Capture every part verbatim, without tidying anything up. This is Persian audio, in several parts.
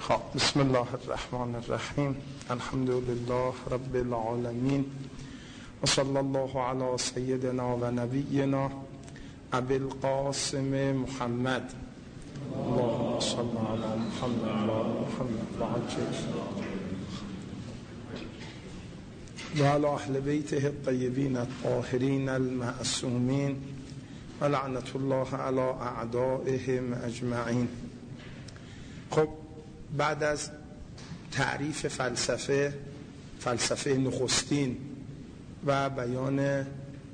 خب بسم الله الرحمن الرحیم. الحمد لله رب العالمین و صلی الله علی سیدنا و نبینا ابی القاسم محمد. اللهم صل علی محمد و محمد و عجل و علی اهل بیته الطیبین الطاهرین المعصومین و لعنت الله علی اعدائهم اجمعین. خب بعد از تعریف فلسفه فلسفه نخستین و بیان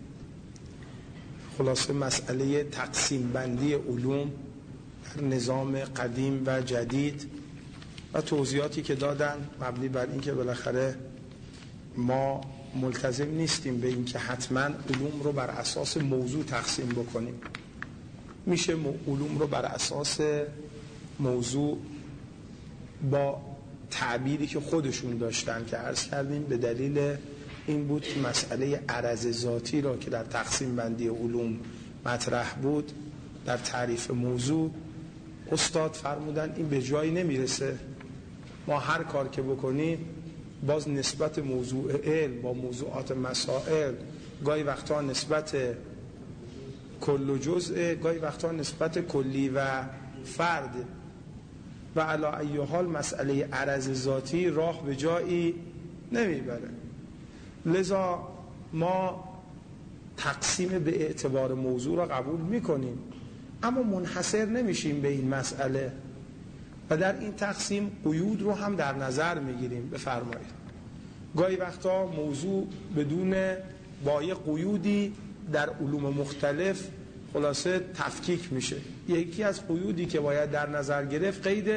خلاصه مسئله تقسیم بندی علوم در نظام قدیم و جدید و توضیحاتی که دادن مبنی بر اینکه بالاخره ما ملتزم نیستیم به اینکه حتما علوم رو بر اساس موضوع تقسیم بکنیم، میشه علوم رو بر اساس موضوع با تعبیری که خودشون داشتن که عرض کردیم به دلیل این بود که مسئله عرض ذاتی را که در تقسیم بندی علوم مطرح بود در تعریف موضوع استاد فرمودن این به جایی نمیرسه، ما هر کار که بکنیم باز نسبت موضوع علم با موضوعات مسائل گاهی وقتا نسبت کل و جزء، گاهی وقتا نسبت کلی و فرد و علی ای حال مسئله عرض ذاتی راه به جایی نمیبره. لذا ما تقسیم به اعتبار موضوع را قبول میکنیم اما منحصر نمیشیم به این مسئله و در این تقسیم قیود رو هم در نظر میگیریم. بفرمایید گاهی وقتا موضوع بدون با یه قیودی در علوم مختلف خلاصه تفکیک میشه. یکی از قیودی که باید در نظر گرفت قید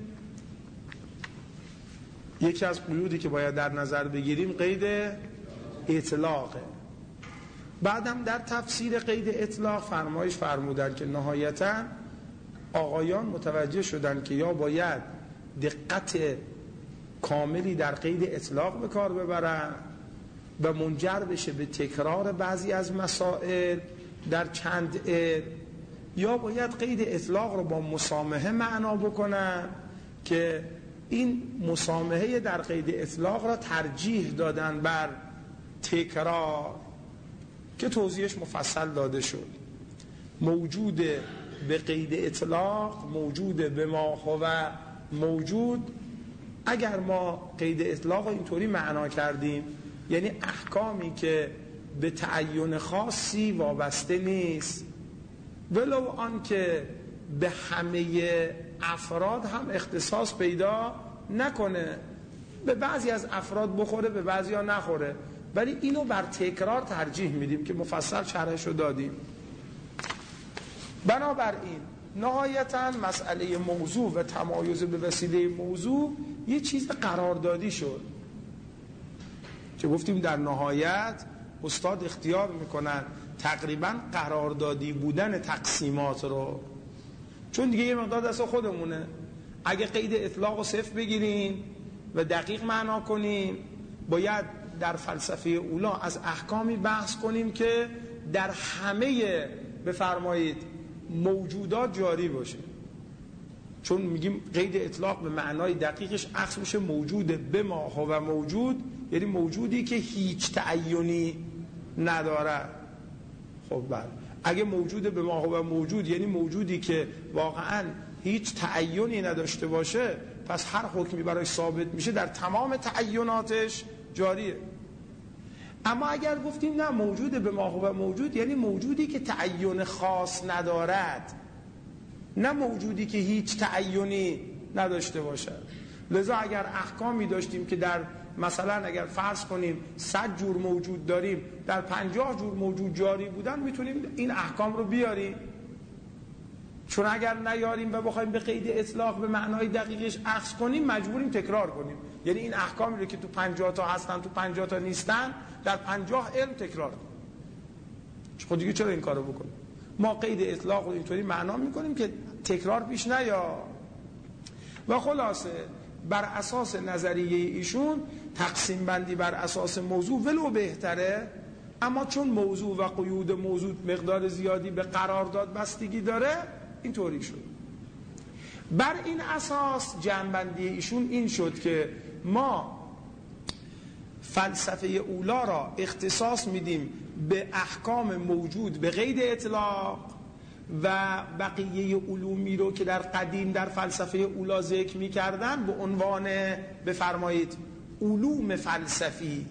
یکی از قیودی که باید در نظر بگیریم قید اطلاقه. بعدم در تفسیر قید اطلاق فرمایش فرمودن که نهایتاً آقایان متوجه شدن که یا باید دقت کاملی در قید اطلاق به کار ببرن و منجر بشه به تکرار بعضی از مسائل در چند علم، یا باید قید اطلاق رو با مسامحه معنا بکنن که این مسامحه در قید اطلاق را ترجیح دادن بر تکرار که توضیحش مفصل داده شد. موجود به قید اطلاق موجود به ما هو موجود، اگر ما قید اطلاق اینطوری معنا کردیم یعنی احکامی که به تعین خاصی وابسته نیست ولو آن که به همه افراد هم اختصاص پیدا نکنه، به بعضی از افراد بخوره به بعضی ها نخوره، ولی اینو بر تکرار ترجیح میدیم که مفصل شرحش رو دادیم. بنابراین نهایتاً مسئله موضوع و تمایز به وسیله موضوع یه چیز قراردادی شد که گفتیم در نهایت استاد اختیار میکنن تقریبا قراردادی بودن تقسیمات رو، چون دیگه یه مقدار دست خودمونه. اگه قید اطلاق و صفر بگیریم و دقیق معنا کنیم باید در فلسفه اولا از احکامی بحث کنیم که در همه بفرمایید موجودات جاری باشه، چون میگیم قید اطلاق به معنای دقیقش اخذ میشه موجود به ما هو موجود، یعنی موجودی که هیچ تعینی نداره. خب بله، اگه موجود به ما هو موجود یعنی موجودی که واقعا هیچ تعینی نداشته باشه، پس هر حکمی برای ثابت میشه در تمام تعیناتش جاریه. اما اگر گفتیم نه موجود به ما هو موجود یعنی موجودی که تعین خاص ندارد، نه موجودی که هیچ تعینی نداشته باشد. لذا اگر احکامی داشتیم که در مثلا اگر فرض کنیم صد جور موجود داریم در پنجاه جور موجود جاری بودن میتونیم این احکام رو بیاریم، چون اگر نیاریم و بخوایم به قید اطلاق به معنای دقیقش اخذ کنیم مجبوریم تکرار کنیم، یعنی این احکامی رو که تو پنجاه تا هستن تو پنجاه تا نیستن در پنجاه علم تکرار کنیم. خود دیگه چرا این کارو بکنیم؟ ما قید اطلاق رو اینطوری معنا میکنیم که تکرار پیش نیا. و خلاصه بر اساس نظریه ایشون تقسیم بندی بر اساس موضوع ولو بهتره، اما چون موضوع و قیود موضوع مقدار زیادی به قرارداد بستگی داره اینطوری شد. بر این اساس جنبندی ایشون این شد که ما فلسفه اولا را اختصاص میدیم به احکام موجود به قید اطلاق و بقیه علومی رو که در قدیم در فلسفه اولا ذکر میکردن به عنوان بفرمایید علوم فلسفی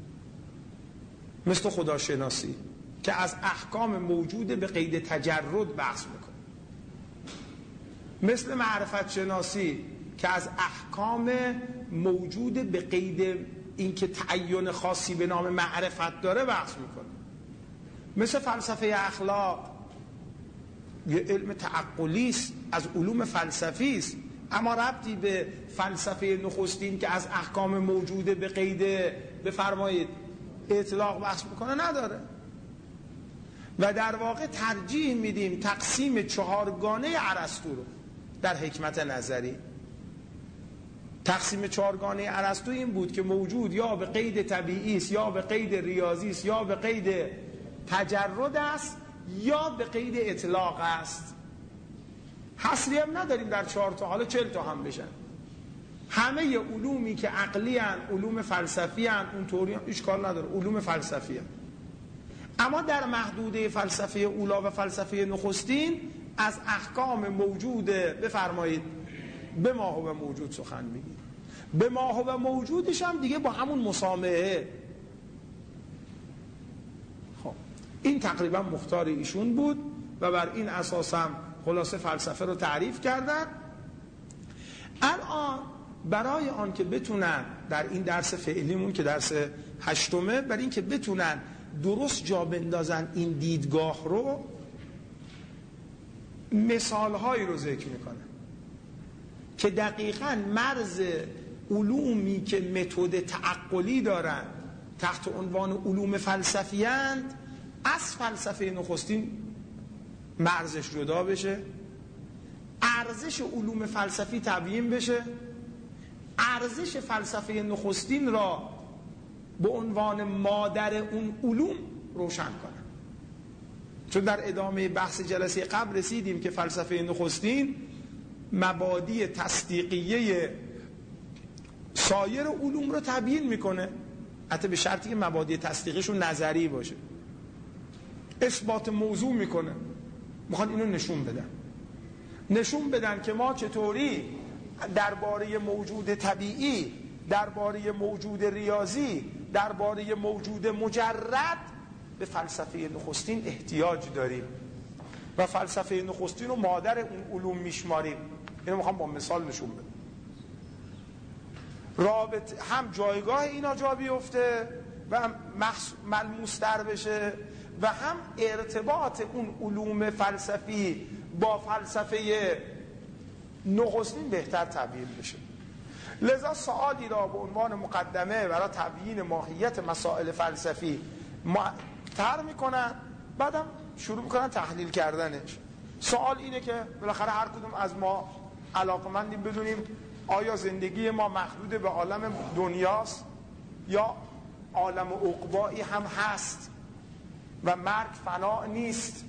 مثل خداشناسی که از احکام موجود به قید تجرد بحث میکنه، مثل معرفت شناسی که از احکام موجود به قید اینکه تعین خاصی به نام معرفت داره بحث میکنه، مثل فلسفه اخلاق یه علم تعقلی است از علوم فلسفی است اما ربطی به فلسفه نخستین که از احکام موجود به قید بفرمایید اطلاق بحث میکنه نداره. و در واقع ترجیح میدیم تقسیم چهارگانه ارسطو رو در حکمت نظری. تقسیم چهارگانه ارسطو این بود که موجود یا به قید طبیعی است یا به قید ریاضی است یا به قید تجرد است یا به قید اطلاق است. حصری هم نداریم در چهار تا، حالا چهل تا هم بشن. همه علومی که عقلی هن، علوم فلسفی هن، اون طوری هم اشکال نداره، علوم فلسفی هن. اما در محدوده فلسفه اولا و فلسفه نخستین از احکام موجود بفرمایید به ما هو موجود سخن میگیم. به ما هو موجودش هم دیگه با همون مسامحه. خب این تقریبا مختار ایشون بود و بر این اساس هم خلاصه فلسفه رو تعریف کردن. الان برای آن که بتونن در این درس فعلیمون که درس هشتمه، برای این که بتونن درست جا بندازن این دیدگاه رو، مثالهایی رو ذکر میکنن که دقیقاً مرز علومی که متد تعقلی دارن تحت عنوان علوم فلسفی اند از فلسفه نخستین مرزش جدا بشه، ارزش علوم فلسفی تبیین بشه، ارزش فلسفه نخستین را به عنوان مادر اون علوم روشن کنن. چون در ادامه بحث جلسه قبل رسیدیم که فلسفه نخستین مبادی تصدیقیه سایر علوم رو تبیین میکنه، حتی به شرطی که مبادی تصدیقشون نظری باشه، اثبات موضوع میکنه. میخوان اینو نشون بدن نشون بدن که ما چطوری درباره موجود طبیعی، درباره موجود ریاضی، درباره موجود مجرد به فلسفه نخستین احتیاج داریم و فلسفه نخستین رو مادر اون علوم میشماریم. اینو میخوام با مثال نشون بدم. رابط هم جایگاه اینا جا بیفته و هم ملموس‌تر بشه و هم ارتباط اون علوم فلسفی با فلسفه نخستین بهتر تبیین بشه. لذا سوالی را به عنوان مقدمه برای تبیین ماهیت مسائل فلسفی مطرح میکنن، بعدم شروع میکنن تحلیل کردنش. سوال اینه که بالاخره هر کدوم از ما علاقمندیم بدونیم آیا زندگی ما محدود به عالم دنیاست یا عالم عقبایی هم هست و مرگ فنا نیست؟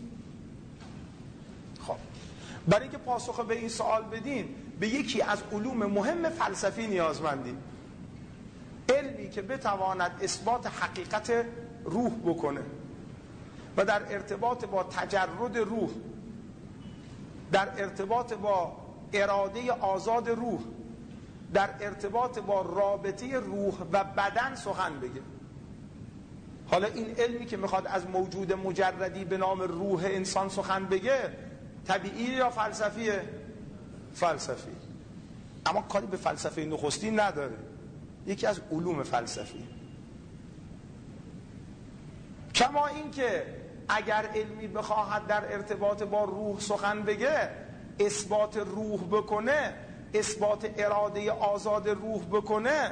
خب برای اینکه پاسخ به این سوال بدین به یکی از علوم مهم فلسفی نیازمندیم، علمی که بتواند اثبات حقیقت روح بکنه و در ارتباط با تجرد روح، در ارتباط با اراده آزاد روح، در ارتباط با رابطه روح و بدن سخن بگه. حالا این علمی که میخواد از موجود مجردی به نام روح انسان سخن بگه طبیعی یا فلسفیه؟ فلسفی. اما کاری به فلسفه نخستین نداره، یکی از علوم فلسفی. کما این که اگر علمی بخواهد در ارتباط با روح سخن بگه، اثبات روح بکنه، اثبات اراده آزاد روح بکنه،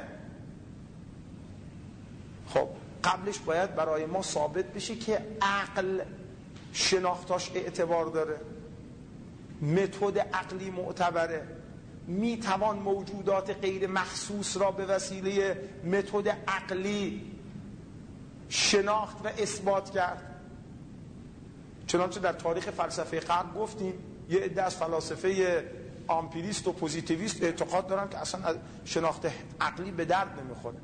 خب قبلش باید برای ما ثابت بشه که عقل شناختاش اعتبار داره، متد عقلی معتبره، میتوان موجودات غیر مخصوص را به وسیله متد عقلی شناخت و اثبات کرد. چنانچه در تاریخ فلسفه غرب گفتیم یه عده از فلاسفه آمپیریست و پوزیتیویست اعتقاد دارن که اصلا از شناخت عقلی به درد نمیخوره.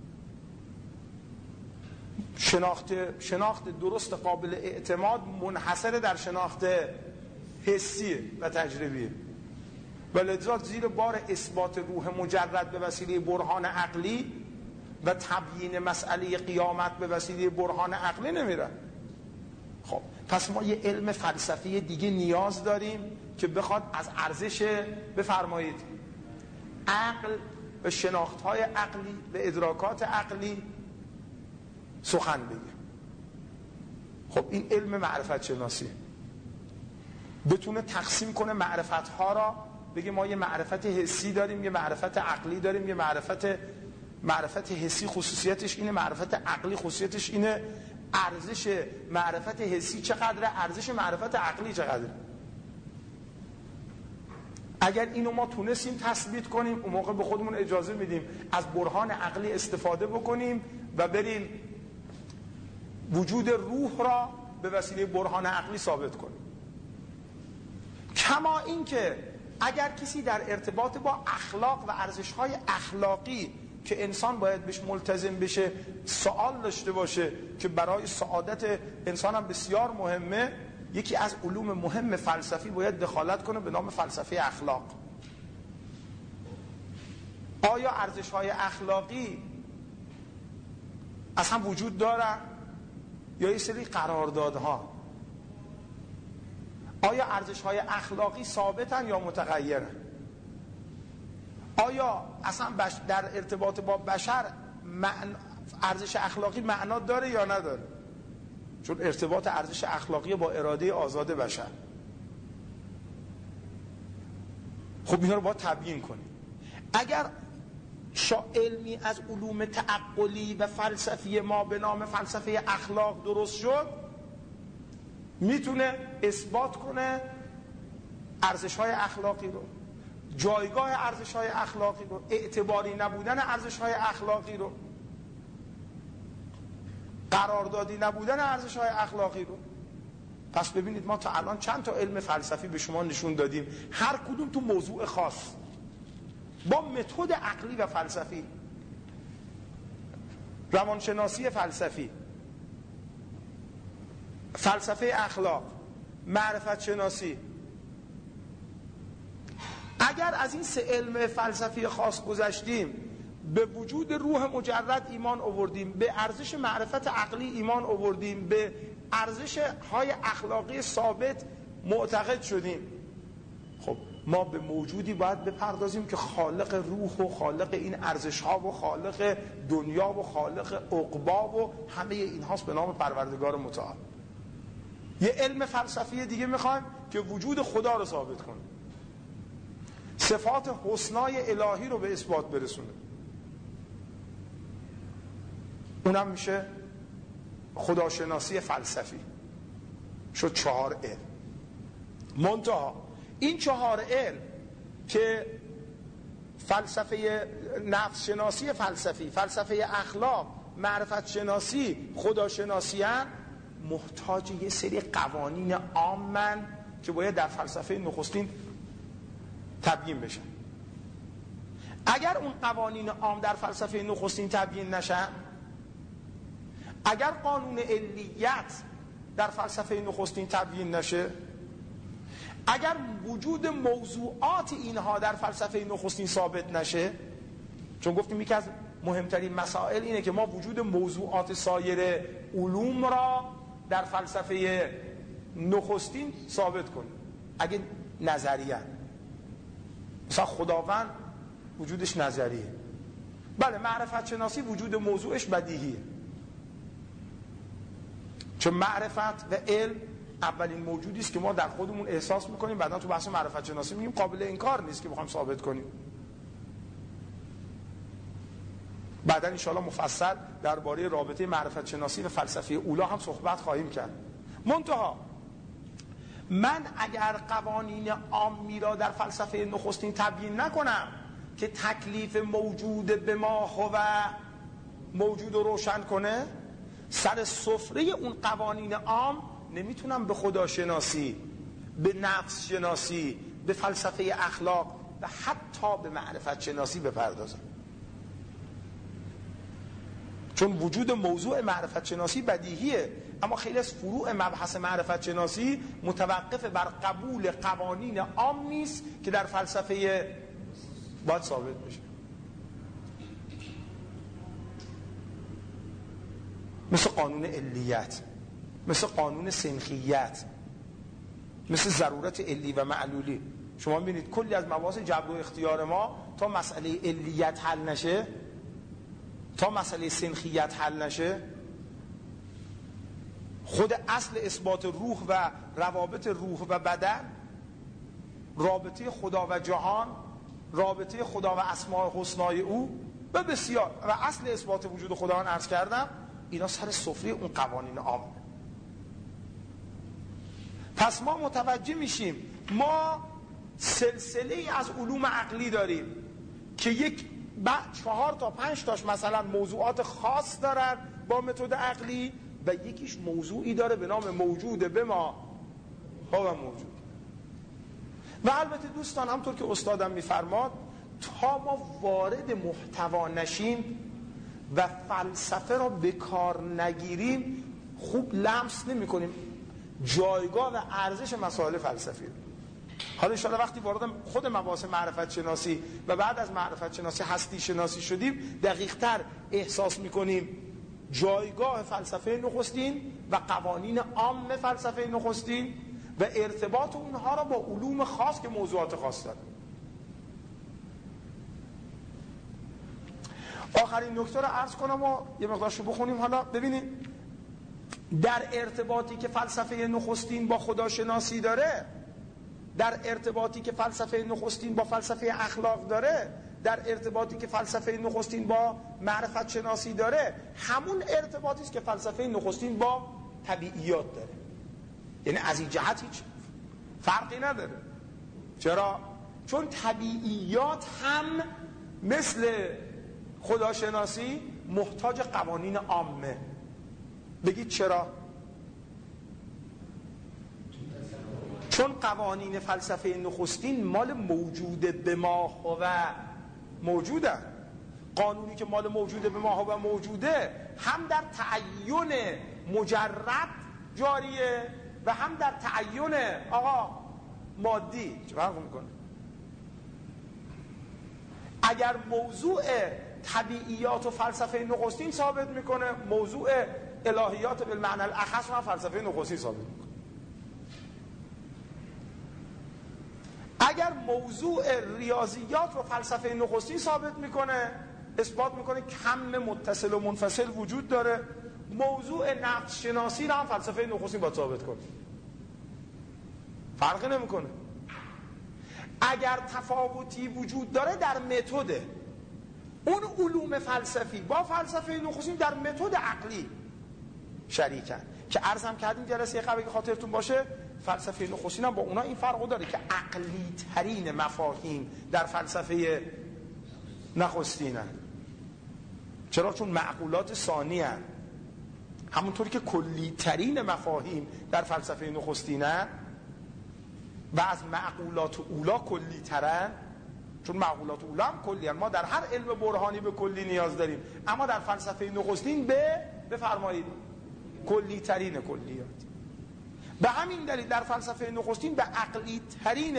شناخت شناخت درست قابل اعتماد منحصر در شناخت حسیه و تجربیه، ولذا زیر بار اثبات روح مجرد به وسیله برهان عقلی و تبیین مسئله قیامت به وسیله برهان عقلی نمیرن. خب پس ما یه علم فلسفی دیگه نیاز داریم که بخواد از ارزش، بفرمایید، عقل و شناخت‌های عقلی و ادراکات عقلی سخن بگه. خب این علم معرفت شناسی بتونه تقسیم کنه معرفت‌ها را، بگه ما یه معرفت حسی داریم، یه معرفت عقلی داریم، یه معرفت معرفت حسی خصوصیتش اینه، معرفت عقلی خصوصیتش اینه، ارزش معرفت حسی چقدره، ارزش معرفت عقلی چقدره. اگر اینو ما تونستیم تثبیت کنیم، اون موقع به خودمون اجازه میدیم از برهان عقلی استفاده بکنیم و بریم وجود روح را به وسیله برهان عقلی ثابت کنیم. کما این که اگر کسی در ارتباط با اخلاق و ارزش‌های اخلاقی که انسان باید بهش ملتزم بشه سوال داشته باشه که برای سعادت انسان هم بسیار مهمه، یکی از علوم مهم فلسفی باید دخالت کنه به نام فلسفه اخلاق. آیا ارزش‌های اخلاقی اصلا وجود دارن یا یه سری قراردادها؟ آیا ارزش‌های اخلاقی ثابتن یا متغیرن؟ آیا اصلا در ارتباط با بشر معن... ارزش اخلاقی معنا داره یا نداره؟ چون ارتباط ارزش اخلاقی با اراده آزاد بشر. خب اینا رو باید تبیین کنیم. اگر شا علمی از علوم تعقلی و فلسفی ما به نام فلسفه اخلاق درست شد، میتونه اثبات کنه ارزش‌های اخلاقی رو، جایگاه ارزش‌های اخلاقی رو، اعتباری نبودن ارزش‌های اخلاقی رو، قراردادی نبودن ارزش‌های اخلاقی رو. پس ببینید ما تا الان چند تا علم فلسفی به شما نشون دادیم، هر کدوم تو موضوع خاص با متد عقلی و فلسفی. روانشناسی فلسفی، فلسفه اخلاق، معرفت شناسی. اگر از این سه علم فلسفی خاص گذشتیم، به وجود روح مجرد ایمان آوردیم، به ارزش معرفت عقلی ایمان آوردیم، به ارزش های اخلاقی ثابت معتقد شدیم، خب ما به موجودی باید بپردازیم که خالق روح و خالق این ارزش ها و خالق دنیا و خالق عقبا و همه این هاست به نام پروردگار متعال. یه علم فلسفی دیگه میخوایم که وجود خدا رو ثابت کنه، صفات حسنای الهی رو به اثبات برسونه. اونم میشه خداشناسی فلسفی. شد چهار علم. منتها این چهار علم که فلسفه نفس شناسی فلسفی، فلسفه اخلاق، معرفت شناسی، خداشناسی هن، محتاج یه سری قوانین عامن که باید در فلسفه نخستین تبیین بشن. اگر اون قوانین عام در فلسفه نخستین تبیین نشن، اگر قانون علیت در فلسفه نخستین تبیین نشه، اگر وجود موضوعات اینها در فلسفه نخستین ثابت نشه، چون گفتیم یکی از مهمترین مسائل اینه که ما وجود موضوعات سایر علوم را در فلسفه نخستین ثابت کنیم. اگه نظریه، مثلا خداوند وجودش نظریه، بله معرفت شناسی وجود موضوعش بدیهیه، چون معرفت و علم اولین موجودی است که ما در خودمون احساس میکنیم، بعدا تو بحث معرفت شناسی میگیم قابل انکار نیست که بخوایم ثابت کنیم. بعدا ان شاءالله مفصل درباره رابطه معرفت شناسی و فلسفه اولا هم صحبت خواهیم کرد. منتها من اگر قوانین عامی را در فلسفه نخستین تبیین نکنم که تکلیف موجود به ما هو موجود رو روشن کنه، سر سفره اون قوانین عام نمیتونم به خداشناسی، به نفس شناسی، به فلسفه اخلاق و حتی به معرفت شناسی بپردازن، چون وجود موضوع معرفت شناسی بدیهیه، اما خیلی از فروع مبحث معرفت شناسی متوقف بر قبول قوانین عامی است که در فلسفه باید ثابت بشه. مثل قانون علیت، مثل قانون سنخیت، مثل ضرورت علی و معلولی. شما می‌بینید کلی از مباحث جبر و اختیار ما تا مسئله علیت حل نشه، تا مسئله سنخیت حل نشه، خود اصل اثبات روح و روابط روح و بدن، رابطه خدا و جهان، رابطه خدا و اسماء حسنای او و بسیار و اصل اثبات وجود خدا من عرض کردم، اینا سر سفره اون قوانین عام. پس ما متوجه میشیم ما سلسله از علوم عقلی داریم که یک چهار تا پنج تاش مثلا موضوعات خاص دارن با متد عقلی و یکیش موضوعی داره به نام موجود به ما هو موجود. و البته دوستان همطور که استادم میفرماد تا ما وارد محتوا نشیم و فلسفه را به کار نگیریم خوب لمس نمی کنیم جایگاه و ارزش مسائل فلسفی. حالا ان شاءالله وقتی وارد خود مباحث معرفت شناسی و بعد از معرفت شناسی هستی شناسی شدیم دقیق تر احساس میکنیم جایگاه فلسفه نخستین و قوانین عام فلسفه نخستین و ارتباط اونها را با علوم خاص که موضوعات خاص داره. آخرین نکته رو عرض کنم و یه مقدارشو بخونیم. حالا ببینید در ارتباطی که فلسفه نخستین با خداشناسی داره، در ارتباطی که فلسفه نخستین با فلسفه اخلاق داره، در ارتباطی که فلسفه نخستین با معرفت شناسی داره، همون ارتباطی است که فلسفه نخستین با طبیعیات داره. یعنی از این جهت هیچ فرقی نداره. چرا؟ چون طبیعیات هم مثل خداشناسی محتاج قوانین عامه. بگید چرا؟ چون قوانین فلسفه نخستین مال موجود به ما هو موجوده. قانونی که مال موجود به ما هو موجوده هم در تعین مجرد جاریه و هم در تعین آقا مادی. چه فرق میکنه؟ اگر موضوع طبیعیات و فلسفه نخستین ثابت میکنه، موضوع الهیات بالمعنی الاخص هم فلسفه نخستین ثابت میکنه. اگر موضوع ریاضیات رو فلسفه نخستین ثابت میکنه، اثبات میکنه کم متصل و منفصل وجود داره، موضوع نقش شناسی رو هم فلسفه نخستین باید ثابت کنه. فرقی نمیکنه. اگر تفاوتی وجود داره در متد، اون علوم فلسفی با فلسفه نخستین در متد عقلی شریکن که عرض هم کردیم جلسه قبل که خاطرتون باشه، فلسفه نخستین هم با اونا این فرقو داره که عقلی ترین مفاهیم در فلسفه نخستین هست. چرا؟ چون معقولات ثانی هست. همونطوری که کلی ترین مفاهیم در فلسفه نخستین هست و از معقولات اولا کلی ترن، چون معقولات اولا هم کلی هست. ما در هر علم برهانی به کلی نیاز داریم، اما در فلسفه نخستین به بفرمایید کلی ترین کلیات. به همین دلیل در فلسفه نخستین به عقلی ترین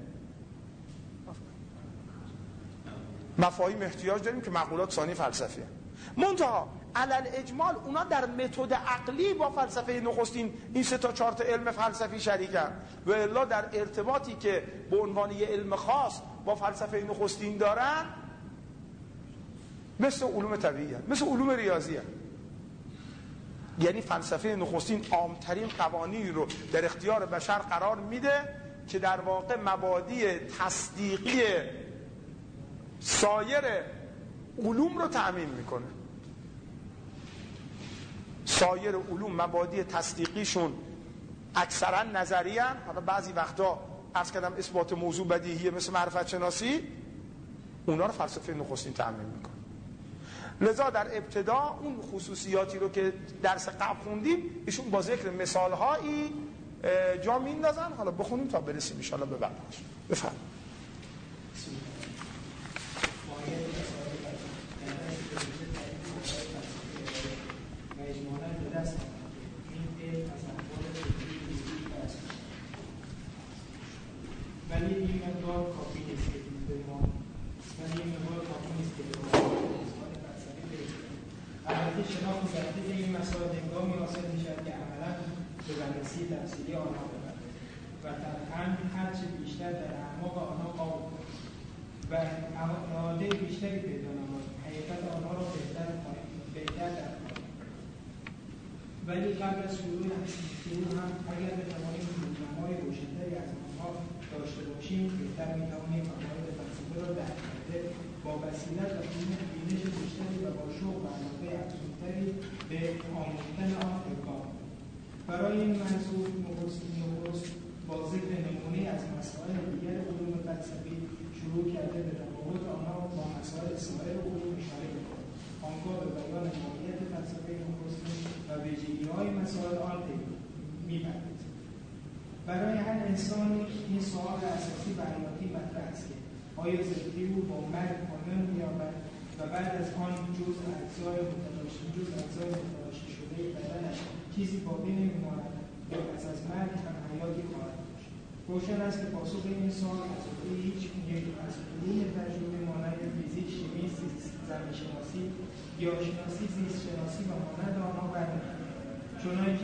مفاهیم احتیاج داریم که معقولات ثانی فلسفی هست. منتها علل اجمال اونا در متد عقلی با فلسفه نخستین این سه تا چهار تا علم فلسفی شریکن و الا در ارتباطی که به عنوان یه علم خاص با فلسفه نخستین دارن مثل علوم طبیعی هست، مثل علوم ریاضی هست. یعنی فلسفه نخستین عامترین قوانینی رو در اختیار بشر قرار میده که در واقع مبادی تصدیقی سایر علوم رو تأمین میکنه. سایر علوم مبادی تصدیقیشون اکثرا نظری هستند. حالا بعضی وقتا عرض کردم اثبات موضوع بدیهیه مثل معرفت شناسی، اونا رو فلسفه نخستین تأمین میکنه. لذا در ابتدا اون خصوصیاتی رو که درس قبل خوندیم ایشون با ذکر مثالهایی جا میندازن. حالا بخونیم تا برسیم ان شاءالله به بعدش. بفرمایید. ولی این مقدار کافی نیست که به ما ولی این مقدار کافی نیست که به ما البته شناخت دقیق این مسائل هنگامی حاصل می‌شود که عملاً به بررسی تفصیلی آنها بپردازیم و طبعاً هرچه بیشتر در اعماق آنها قابل و اراده بیشتری پیدا نماییم، حقیقت آنها را بهتر بهتر درک ولی قبل از شروع هم اگر بتوانیم روزنامه‌های روشن‌تری از آنها داشته باشیم بهتر می‌توانیم مقاید فلسفه را درک کرده با بصیرت و بینش بیشتری و با شوق و علاقه افزون‌تری به آموختن آن اقدام کنیم. برای این منظور نخست با ذکر نمونه از مسائل دیگر علوم فلسفی شروع کرده به تفاوت آنها با مسائل سایر علوم اشاره می‌کنیم. آنگاه به بیان ماهیت فلسفه نخست و ویژگی‌های مسائل آن می‌پردازیم. برای هر انسانی این سوال اساسی و حیاتی مطرح است که آیا زندگی او با مرگ پایان می‌یابد و بعد از آن جز اجزای متلاشی جز اجزای متلاشی شده بدنش چیزی باقی نمی‌ماند یا پس از مرگ هم حیاتی خواهد داشت. روشن است که پاسخ این سوال از هیچ یک از علوم تجربی مانند فیزیک، شیمی، زمین‌شناسی، گیاه‌شناسی، زیست‌شناسی و مانند آنها برنمی‌آید. چنانکه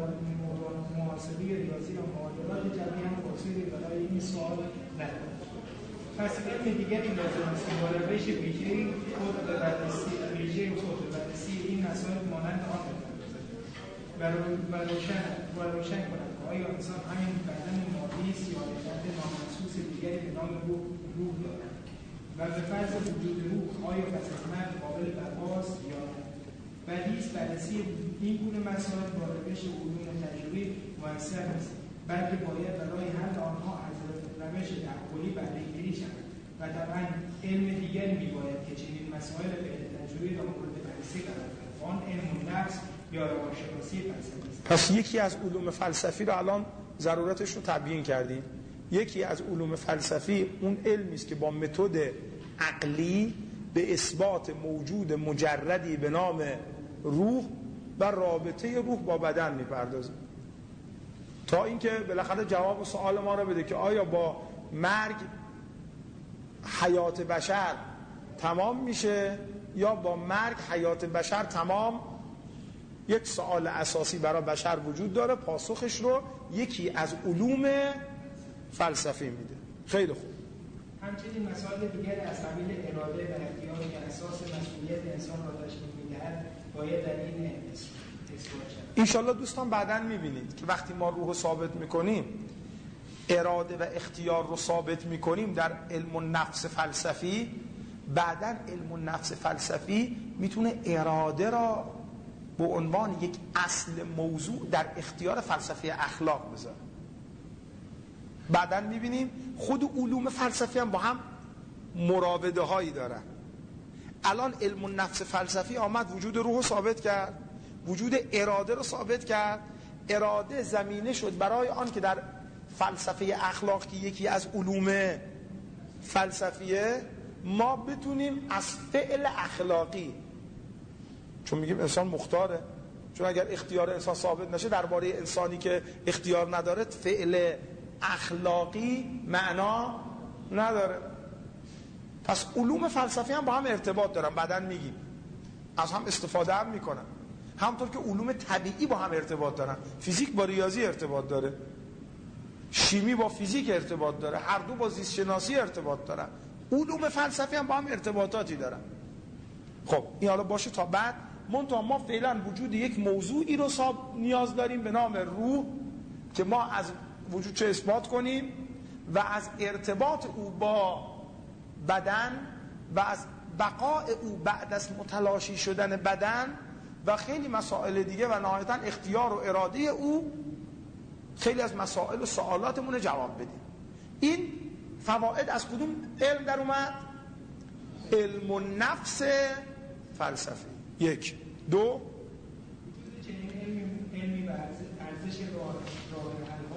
محاسبه ریاضی و معادلات جبری هم پاسخی برای این سوال ندارد. پس علم دیگری لازم است که با روش ویژه‌ای خود به بررسی ویژه خود به بررسی این مسائل مانند آن بپردازد و روشن و روشن کند که آیا انسان همین بدن مادی است یا حالت نامحسوس دیگری به نام روح روح دارد و به فرض وجود روح آیا پس از مرگ قابل بقاست یا نه. بدیهی بررسی این گونه مسائل با روش علوم تجربی مؤثر است، بلکه باید برای حل آنها از روش تعقلی بهره‌گیری شود و طبعا علم دیگری میباید که چنین مسائل غیر تجربی را مورد بررسی قرار دهد. آن علم النفس یا روانشناسی فلسفی است. پس یکی از علوم فلسفی رو الان ضرورتش رو تبیین کردیم. یکی از علوم فلسفی اون علمی است که با متد عقلی به اثبات موجود مجردی به نام روح و رابطه روح با بدن میپردازه تا اینکه بالاخره جواب سوال ما رو بده که آیا با مرگ حیات بشر تمام میشه یا با مرگ حیات بشر تمام. یک سوال اساسی برای بشر وجود داره، پاسخش رو یکی از علوم فلسفی میده. خیلی خوب. همچنین مسائل دیگر از قبیل اراده و اختیار که اساس مسئولیت انسان را تشکیل می‌دهد باید در این اثبات شود. انشالله دوستان بعداً می‌بینید که وقتی ما روح رو ثابت می‌کنیم، اراده و اختیار رو ثابت می‌کنیم در علم النفس فلسفی، بعداً علم النفس فلسفی میتونه اراده را به عنوان یک اصل موضوع در اختیار فلسفه اخلاق بذاره. بعداً می‌بینیم خود علوم فلسفی هم با هم مراوده هایی دارن. الان علم النفس فلسفی آمد وجود روح رو ثابت کرد، وجود اراده رو ثابت کرد. اراده زمینه شد برای آن که در فلسفه اخلاق که یکی از علوم فلسفیه ما بتونیم از فعل اخلاقی، چون میگیم انسان مختاره، چون اگر اختیار انسان ثابت نشه درباره انسانی که اختیار نداره فعل اخلاقی معنا نداره. پس علوم فلسفی هم با هم ارتباط دارن، بعداً میگیم از هم استفاده هم میکنن. همونطور که علوم طبیعی با هم ارتباط دارن، فیزیک با ریاضی ارتباط داره، شیمی با فیزیک ارتباط داره، هر دو با زیست شناسی ارتباط دارن. علوم فلسفی هم با هم ارتباطاتی دارن. خب این حالا باشه تا بعد. منتها ما فعلا وجود یک موضوعی رو صاحب نیاز داریم به نام روح که ما از وجود چه اثبات کنیم و از ارتباط او با بدن و از بقاء او بعد از متلاشی شدن بدن و خیلی مسائل دیگه و نهایتا اختیار و اراده او، خیلی از مسائل و سوالاتمون جواب بدیم. این فواید از کدوم علم در اومد؟ علم النفس فلسفی. یک. دو، چنین علمی علمی به ارزش راه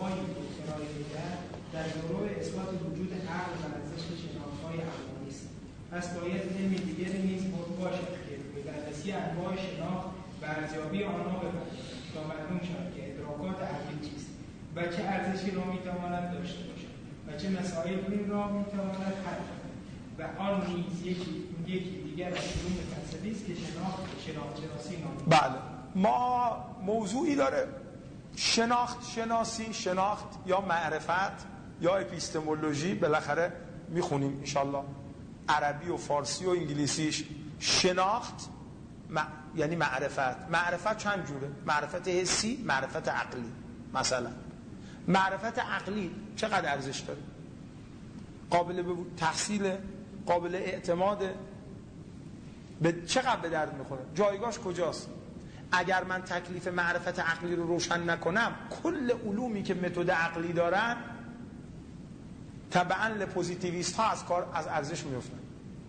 در دورو اثبات وجود عقل و ارزش شناخت‌های عقلانی است. پس باید علم دیگری نیز باشد که به بررسی انواع شناخت و ارزیابی آنها بپردازد تا معلوم شود که ادراکات عقلی چیست و چه ارزشی را میتواند داشته باشد و چه مسائل این را میتواند حل کند و آن نیز یکی یکی دیگر از علوم فلسفی است که شناخت شناخت شناسی نامیده. بله، ما موضوعی داره شناخت شناسی، شناخت یا معرفت یا اپیستمولوژی، بالاخره میخونیم انشالله عربی و فارسی و انگلیسیش. شناخت م... یعنی معرفت. معرفت چند جوره؟ معرفت حسی، معرفت عقلی. مثلا معرفت عقلی چقدر ارزش داره؟ قابل به تحصیل، قابل اعتماد، به چقدر به درد میخوره؟ جایگاهش کجاست؟ اگر من تکلیف معرفت عقلی رو روشن نکنم، کل علومی که متد عقلی دارن تبعاً لپوزیتیویست ها از کار از ارزش میافتن.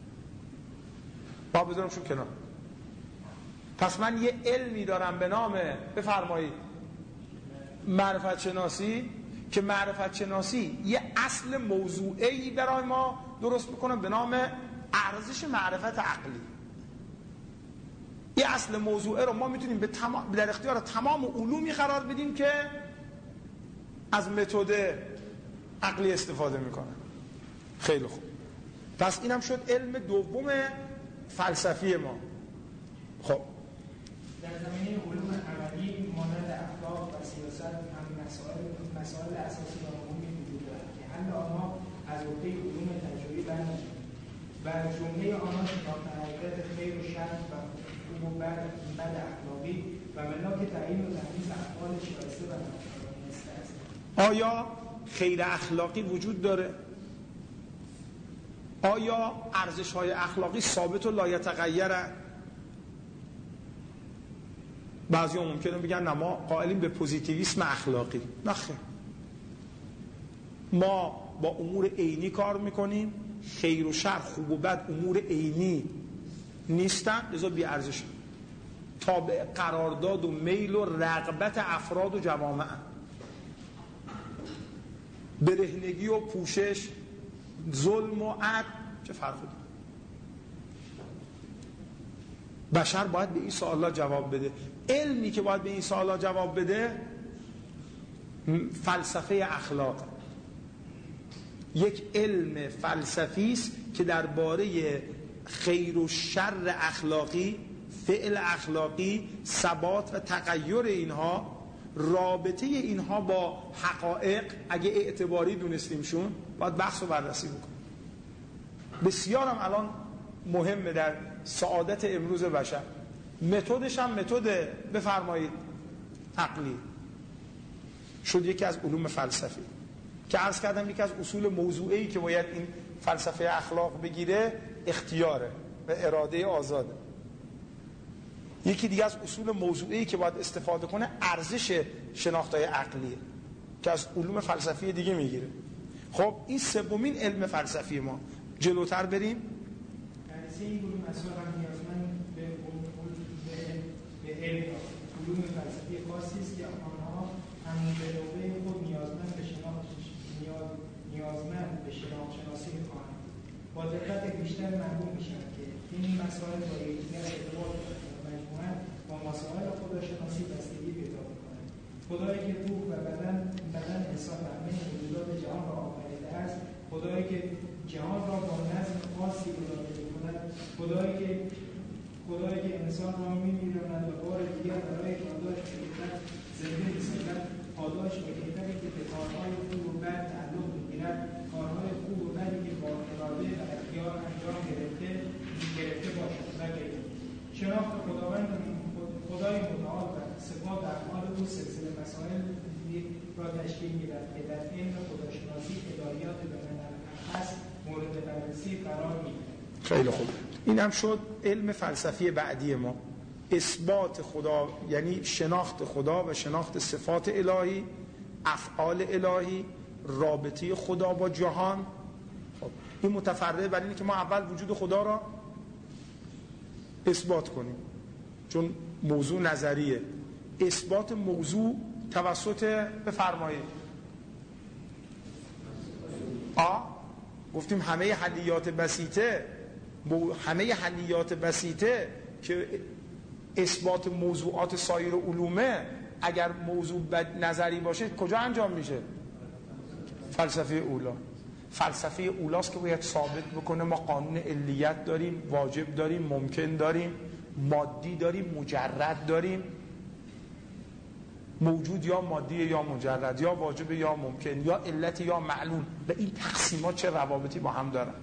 با بذارم شو کنار. پس من یه علمی دارم به نام، بفرمایید، معرفت شناسی، که معرفت شناسی یه اصل موضوعی برای ما درست میکنم به نام ارزش معرفت عقلی. یه اصل موضوعی رو ما میتونیم به تمام در اختیار تمام علومی قرار بدیم که از متد عقلی استفاده میکنن. خیلی خوب. پس اینم شد علم دوم فلسفی ما. خب در زمینه علوم عملی مانند اخلاق و سیاست هم مسائل مسائل اساسی و مهمی وجود دارد که حل آنها از عهده علوم تجربی برمی‌آید و جمله آنها شناخت حقیقت خیر و شر و خوب و بد بد اخلاقی و ملاک تعیین و تمییز افعال شایسته و ناشایسته است. آیا خیر اخلاقی وجود داره؟ آیا ارزش‌های اخلاقی ثابت و لایتغیرند؟ بعضی ها ممکنه بگن نه ما قائلیم به پوزیتیویسم اخلاقی. نه خیر، ما با امور عینی کار میکنیم. خیر و شر، خوب و بد امور عینی نیستن، لذا بی ارزش، تابع قرارداد و میل و رغبت افراد و جوامع. برهنگی و پوشش، ظلم و عدل چه فرقی داره؟ بشر باید به این سوالا جواب بده. علمی که باید به این سوالا جواب بده فلسفه اخلاق. یک علم فلسفی است که درباره خیر و شر اخلاقی، فعل اخلاقی، ثبات و تغییر اینها، رابطه اینها با حقایق اگه اعتباری دونستیمشون، باید بحث و بررسی بکنیم. بسیار هم الان مهمه در سعادت امروز بشر. متدش هم متد، بفرمایید، عقلی شد یکی از علوم فلسفی که عرض کردم یکی از اصول موضوعی که باید این فلسفه اخلاق بگیره اختیاره و اراده آزاده. یکی دیگه از اصول موضوعی که باید استفاده کنه ارزش شناخت‌های عقلیه که از علوم فلسفی دیگه میگیره. خب این سومین علم فلسفی ما. جلوتر بریم. بررسی این گروه مسائل هم نیازمند به به علم علوم فلسفی خاصی است که آنها هم به نوبه خود نیازمند به شناخت نیاز نیازمند به شناخت شناسی خواهند. با دقت بیشتر معلوم می‌شود که این مسائل با یکدیگر ارتباط دارند و مجموعاً با مسائل خداشناسی بستگی پیدا می‌کنند. خدایی که روح و بدن بدن انسان و همه موجودات جهان را آفریده است، خدایی که جهان را با نظم خاصی اراده می‌کند، خدایی که خدایی که انسان را می‌میراند و بار دیگر برای پاداش حقیقت زنده می‌سازد، پاداش و کیفری که به کارهای خوب و بد تعلق می‌گیرد، کارهای خوب و بدی که با اراده و اختیار انجام گرفته گرفته باشد و غیره. شناخت خداوند خدای متعال و صفات افعال او سلسله مسائل را تشکیل می‌دهد که در علم خداشناسی هدایات به منظر هست مورد بررسی قرار می‌گیرد. خیلی خوب. این هم شد علم فلسفی بعدی ما. اثبات خدا، یعنی شناخت خدا و شناخت صفات الهی، افعال الهی، رابطه خدا با جهان. خب این متفرع بر اینه که ما اول وجود خدا را اثبات کنیم، چون موضوع نظریه. اثبات موضوع توسط، بفرمایید، آ گفتیم همه حلیات بسیطه همه حلیات بسیطه که اثبات موضوعات سایر علومه، اگر موضوع نظری باشه کجا انجام میشه؟ فلسفه اولا. فلسفه اولاست که باید ثابت بکنه ما قانون علیت داریم، واجب داریم، ممکن داریم، مادی داریم، مجرد داریم. موجود یا مادی یا مجرد، یا واجب یا ممکن، یا علت یا معلول، و این تقسیمات چه روابطی با هم دارن.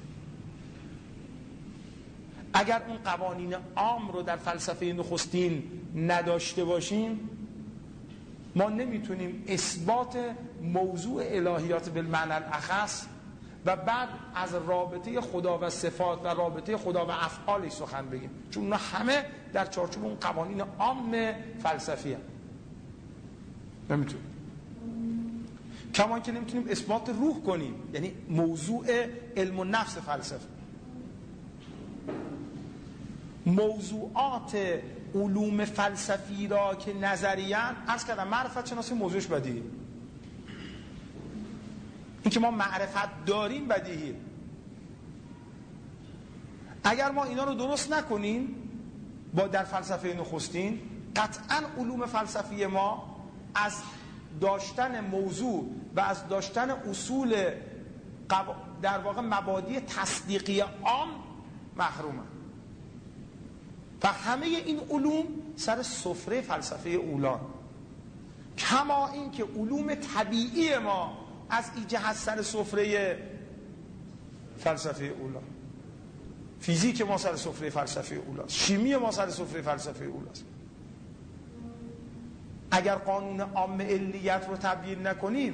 اگر اون قوانین عام رو در فلسفه نخستین نداشته باشیم، ما نمیتونیم اثبات موضوع الهیات بالمعنی الاخص و بعد از رابطه خدا و صفات و رابطه خدا و افعالش سخن بگیم، چون اونا همه در چارچوب اون قوانین عام فلسفی هم. نمیتونیم. کمان که نمیتونیم اثبات روح کنیم، یعنی موضوع علم و نفس فلسفه. موضوعات علوم فلسفی را که نظریان عرض کردم، معرفت شناسی موضوعش بدیهی، این که ما معرفت داریم بدیهی. اگر ما اینا رو درست نکنیم با در فلسفه نخستین، قطعا علوم فلسفی ما از داشتن موضوع و از داشتن اصول در واقع مبادی تصدیقی عام محرومه. و همه این علوم سر سفره فلسفه اولا، کما این که علوم طبیعی ما از این جهت سر سفره فلسفه اولا، فیزیک ما سر سفره فلسفه اولاست، شیمی ما سر سفره فلسفه اولاست. اگر قانون عام علیت رو تبیین نکنیم،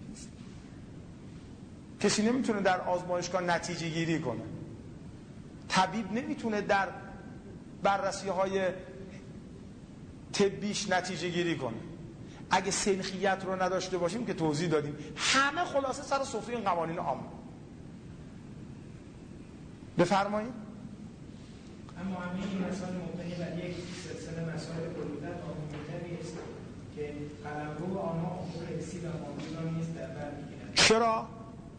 کسی نمیتونه در آزمایشگاه نتیجه گیری کنه، طبیب نمیتونه در بررسی های طبیش نتیجه گیری کنه. اگه سنخیت رو نداشته باشیم که توضیح دادیم، همه خلاصه سر سفره این قوانین عام. بفرمایید. اما همین مسائل مبتنی بر یک سلسله مسائل کلیت آموزنی است که قلمرو آنها امور حسی و مادی را نیز در بر می‌گیرد. چرا؟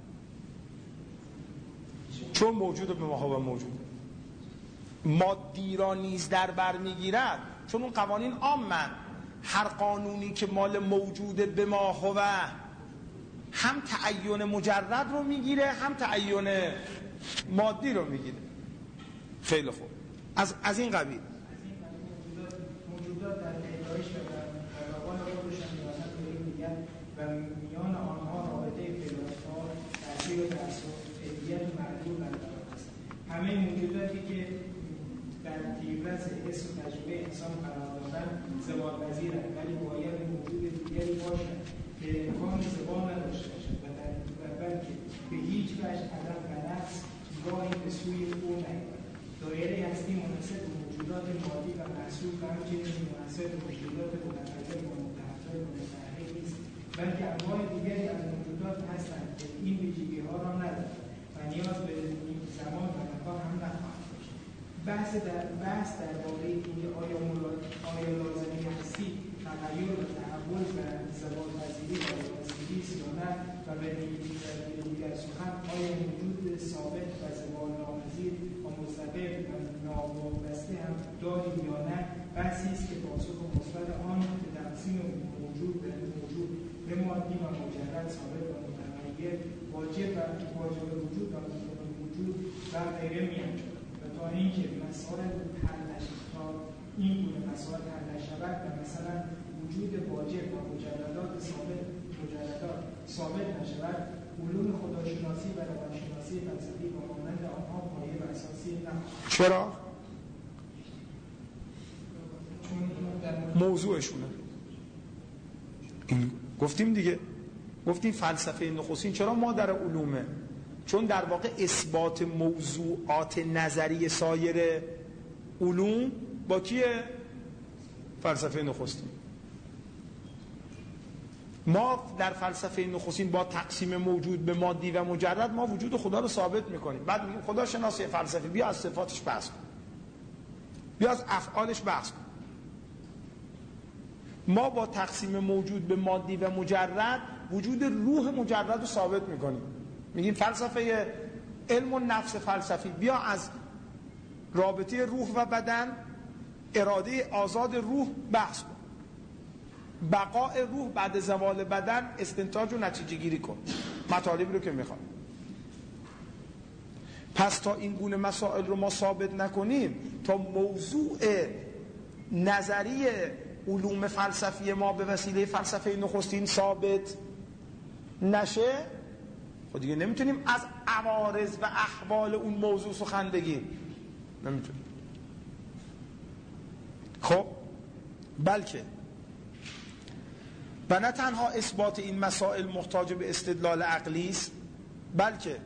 چون موجود به ماهو موجود، مادی را نیز در بر میگیرد، چون اون قوانین عامن. هر قانونی که مال موجود به ماهو هم تعین مجرد رو میگیره، هم تعین مادی رو میگیره. خیلی خوب. از از این قبیل موجودات در پیدایش و در روان خودشان نیازمند به میگن و میان آنها رابطه پیدایش‌ها تأثیر و تأثیریت معلول برقرار است. همه موجوداتی که در تیررس حس و تجربه انسان قرار دارند زوال‌پذیرند، ولی باید موجود دیگری باشد که امکان زوال نداشته باشد و در بلکه به هیچ وجه عدم برعکس راهی به سوی او نیاید. دایره هستی منحصر به موجودات مادی و محسوس و همچنین منحصر به موجودات متحرک و متحرک و متحرک نیست، بلکه انواع دیگری از موجودات هستند که این ویژگی‌ها را ندارند و نیاز به زمان و مکان هم نخواهند داشت. بحث در بحث درباره اینکه آیا آیا لازمه هستی تغییر و تحول و زوال‌پذیری و زوال‌پذیری است یا نه، و به دیگر سخن آیا موجود ثابت و زوال‌ناپذیر و مستقل و ناوابسته هم داریم یا نه، بحثی است که پاسخ مثبت آن به تقسیم موجود به موجود به مادی و مجرد، ثابت و متغیر، واجب و واجب وجود و مستقل وجود و غیره می‌انجامد. و تا اینکه مسائل حل نشود، تا این گونه مسائل حل نشود و مثلا وجود واجب و مجردات ثابت مجردات ثابت نشود، علوم خداشناسی و روانشناسی فلسفی و مانند آنها پایه و اساسی نخواهد. چرا؟ موضوعشونه. این گفتیم دیگه، گفتیم فلسفه نخستین چرا مادر علومه؟ چون در واقع اثبات موضوعات نظری سایر علوم با کیه؟ فلسفه نخستین. ما در فلسفه نخستین با تقسیم موجود به مادی و مجرد ما وجود خدا رو ثابت میکنیم. بعد میگیم خدا شناسی فلسفی، بیا از صفاتش بحث کن، بیا از افعالش بحث کن. ما با تقسیم موجود به مادی و مجرد وجود روح مجرد رو ثابت میکنیم. میگیم فلسفه علم و نفس فلسفی، بیا از رابطه روح و بدن، اراده آزاد روح بحث کن، بقای روح بعد زوال بدن استنتاج و نتیجه گیری کن، مطالبی رو که میخوام. پس تا این گونه مسائل رو ما ثابت نکنیم، تا موضوع نظری علوم فلسفی ما به وسیله فلسفه نخستین ثابت نشه، خب دیگه نمیتونیم از عوارض و احوال اون موضوع سخن بگیم، نمیتونیم. خب بلکه و نه تنها اثبات این مسائل محتاج به استدلال عقلی است، بلکه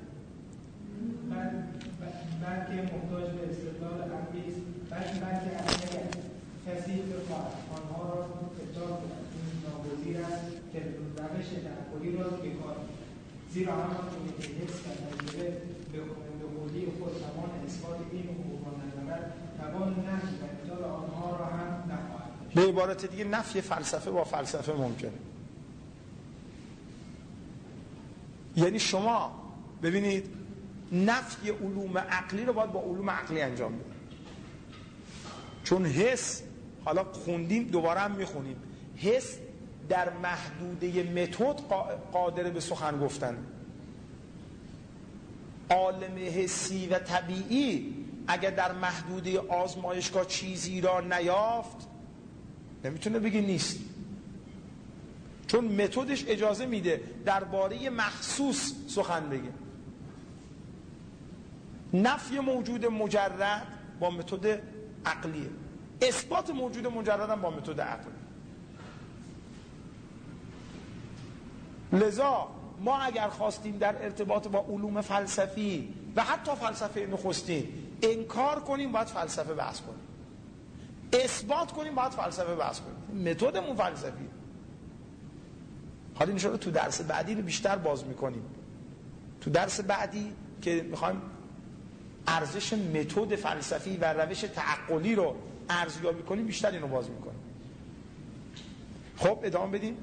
بلکه محتاج به استدلال عقلی است، بلکه بلکه اگر کسی بخواهد آنها را ابطال کند، این ناگزیر است که روش تعقلی را بکار گیرد، زیرا همانطور که حس و تجربه به قولی خود توان اثبات این حقوق را ندارد، توان نفی و ابطال آنها را هم نخواهد. به عبارت دیگه نفی فلسفه با فلسفه ممکنه. یعنی شما ببینید نفی علوم عقلی رو باید با علوم عقلی انجام بدید، چون حس، حالا خوندیم دوباره هم میخونیم، حس در محدوده متد قادر به سخن گفتن. عالم حسی و طبیعی اگر در محدوده آزمایشگاه چیزی را نیافت نمیتونه بگه نیست، چون متدش اجازه میده درباره مخصوص سخن بگه. نفی موجود مجرد با متد عقلیه، اثبات موجود مجرد هم با متد عقلی. لذا ما اگر خواستیم در ارتباط با علوم فلسفی و حتی فلسفه نخستین انکار کنیم، باید فلسفه بحث کنیم، اثبات کنیم، باید فلسفه بحث کنیم. متدمون فلسفی. حالا انشاءالله تو درس بعدی رو بیشتر باز میکنیم، تو درس بعدی که میخوایم ارزش متد فلسفی و روش تعقلی رو ارزیابی کنیم بیشتر اینو باز میکنیم. خب ادامه بدیم.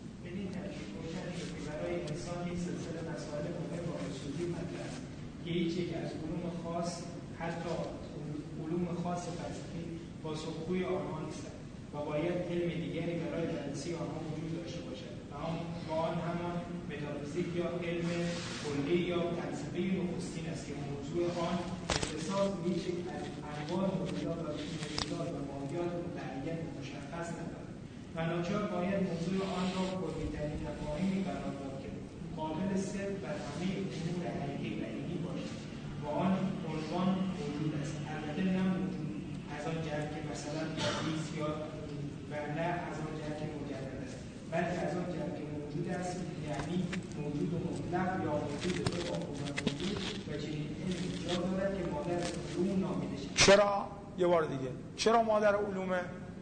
برای انسان یک سلسله مسائل مهم و اصولی مطرح است که هیچ یک از علوم خاص، حتی علوم خاص فلسفی با سخوی آنها نیستند و باید علم دیگری برای بررسی آنها وجود داشته باشد و آن با آن همان متافیزیک یا علم کلی یا فلسفه نخستین است که موضوع آن اختصاص به هیچ یک از انواع موجودات و موجودات و ماهیات متعین مشخص ندارد و ناچار باید موضوع آن را کلی‌ترین مفاهیمی قرار داد که قابل صدق بر همه امور حقیقی و علمی باشد و آن عنوان موجود است، البته نه موجود از آن جهت که مثلا حدیث یا و نه از آن جهت که مجرد است، بلکه از آن جهت که موجود است، یعنی موجود مطلق یا موجود به با موجود و چنین علمی جا دارد که مادر علوم نامیده شود. چرا؟ یه بار دیگه چرا مادر علومه؟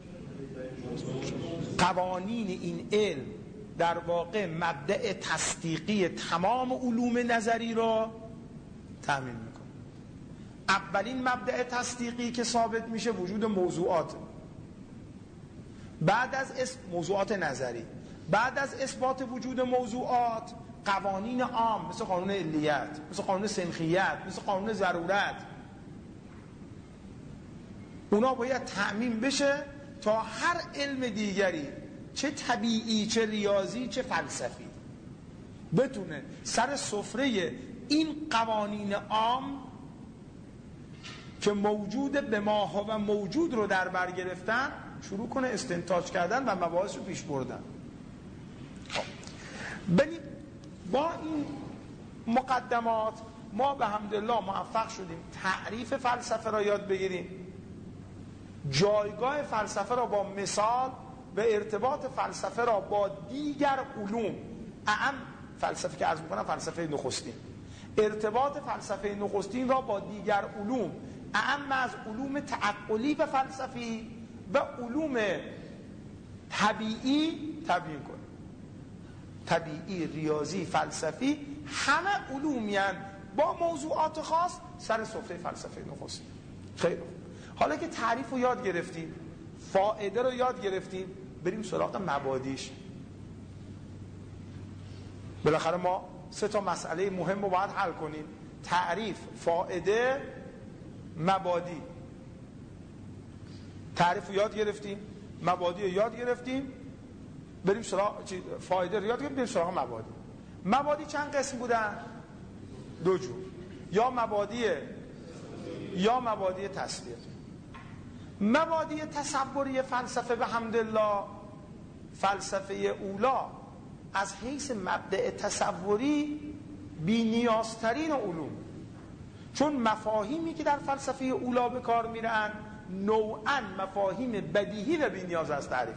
قوانین این علم در واقع مبدأ تصدیقی تمام علوم نظری را تأمین میکنه. اولین مبدأ تصدیقی که ثابت میشه وجود موضوعات، بعد از اس... موضوعات نظری، بعد از اثبات وجود موضوعات قوانین عام مثل قانون علیت، مثل قانون سنخیت، مثل قانون ضرورت، اونا باید تأمین بشه تا هر علم دیگری چه طبیعی چه ریاضی چه فلسفی بتونه سر سفره این قوانین عام که موجود به ما و موجود رو در بر گرفتن شروع کنه استنتاج کردن و مباحث رو پیش بردن. خب ببینید با این مقدمات ما به حمدالله موفق شدیم تعریف فلسفه را یاد بگیریم، جایگاه فلسفه را با مثال و ارتباط فلسفه را با دیگر علوم، اعم فلسفه که عرض میکنم فلسفه نخستین، ارتباط فلسفه نخستین را با دیگر علوم اعم از علوم تعقلی و فلسفی و علوم طبیعی تبیین کنیم. طبیعی، ریاضی، فلسفی همه علومیان با موضوعات خاص سر سفره فلسفه نخستین. خیلی حالا که تعریف رو یاد گرفتیم، فائده رو یاد گرفتیم، بریم سراغ مبادیش. بالاخره ما سه تا مسئله مهم رو باید حل کنیم: تعریف، فائده، مبادی. تعریف رو یاد گرفتیم، مبادی رو یاد گرفتیم، بریم سراغ فایده رو یاد گرفتیم، بریم سراغ مبادی. مبادی چند قسم بودن؟ دو جور، یا مبادی یا مبادی تصدیق. مبادی تصوری فلسفه به حمدالله، فلسفه اولا، از حیث مبدأ تصوری بی نیازترین علوم، چون مفاهیمی که در فلسفه اولا به کار میرن نوعاً مفاهیم بدیهی و بی نیاز از تعریف،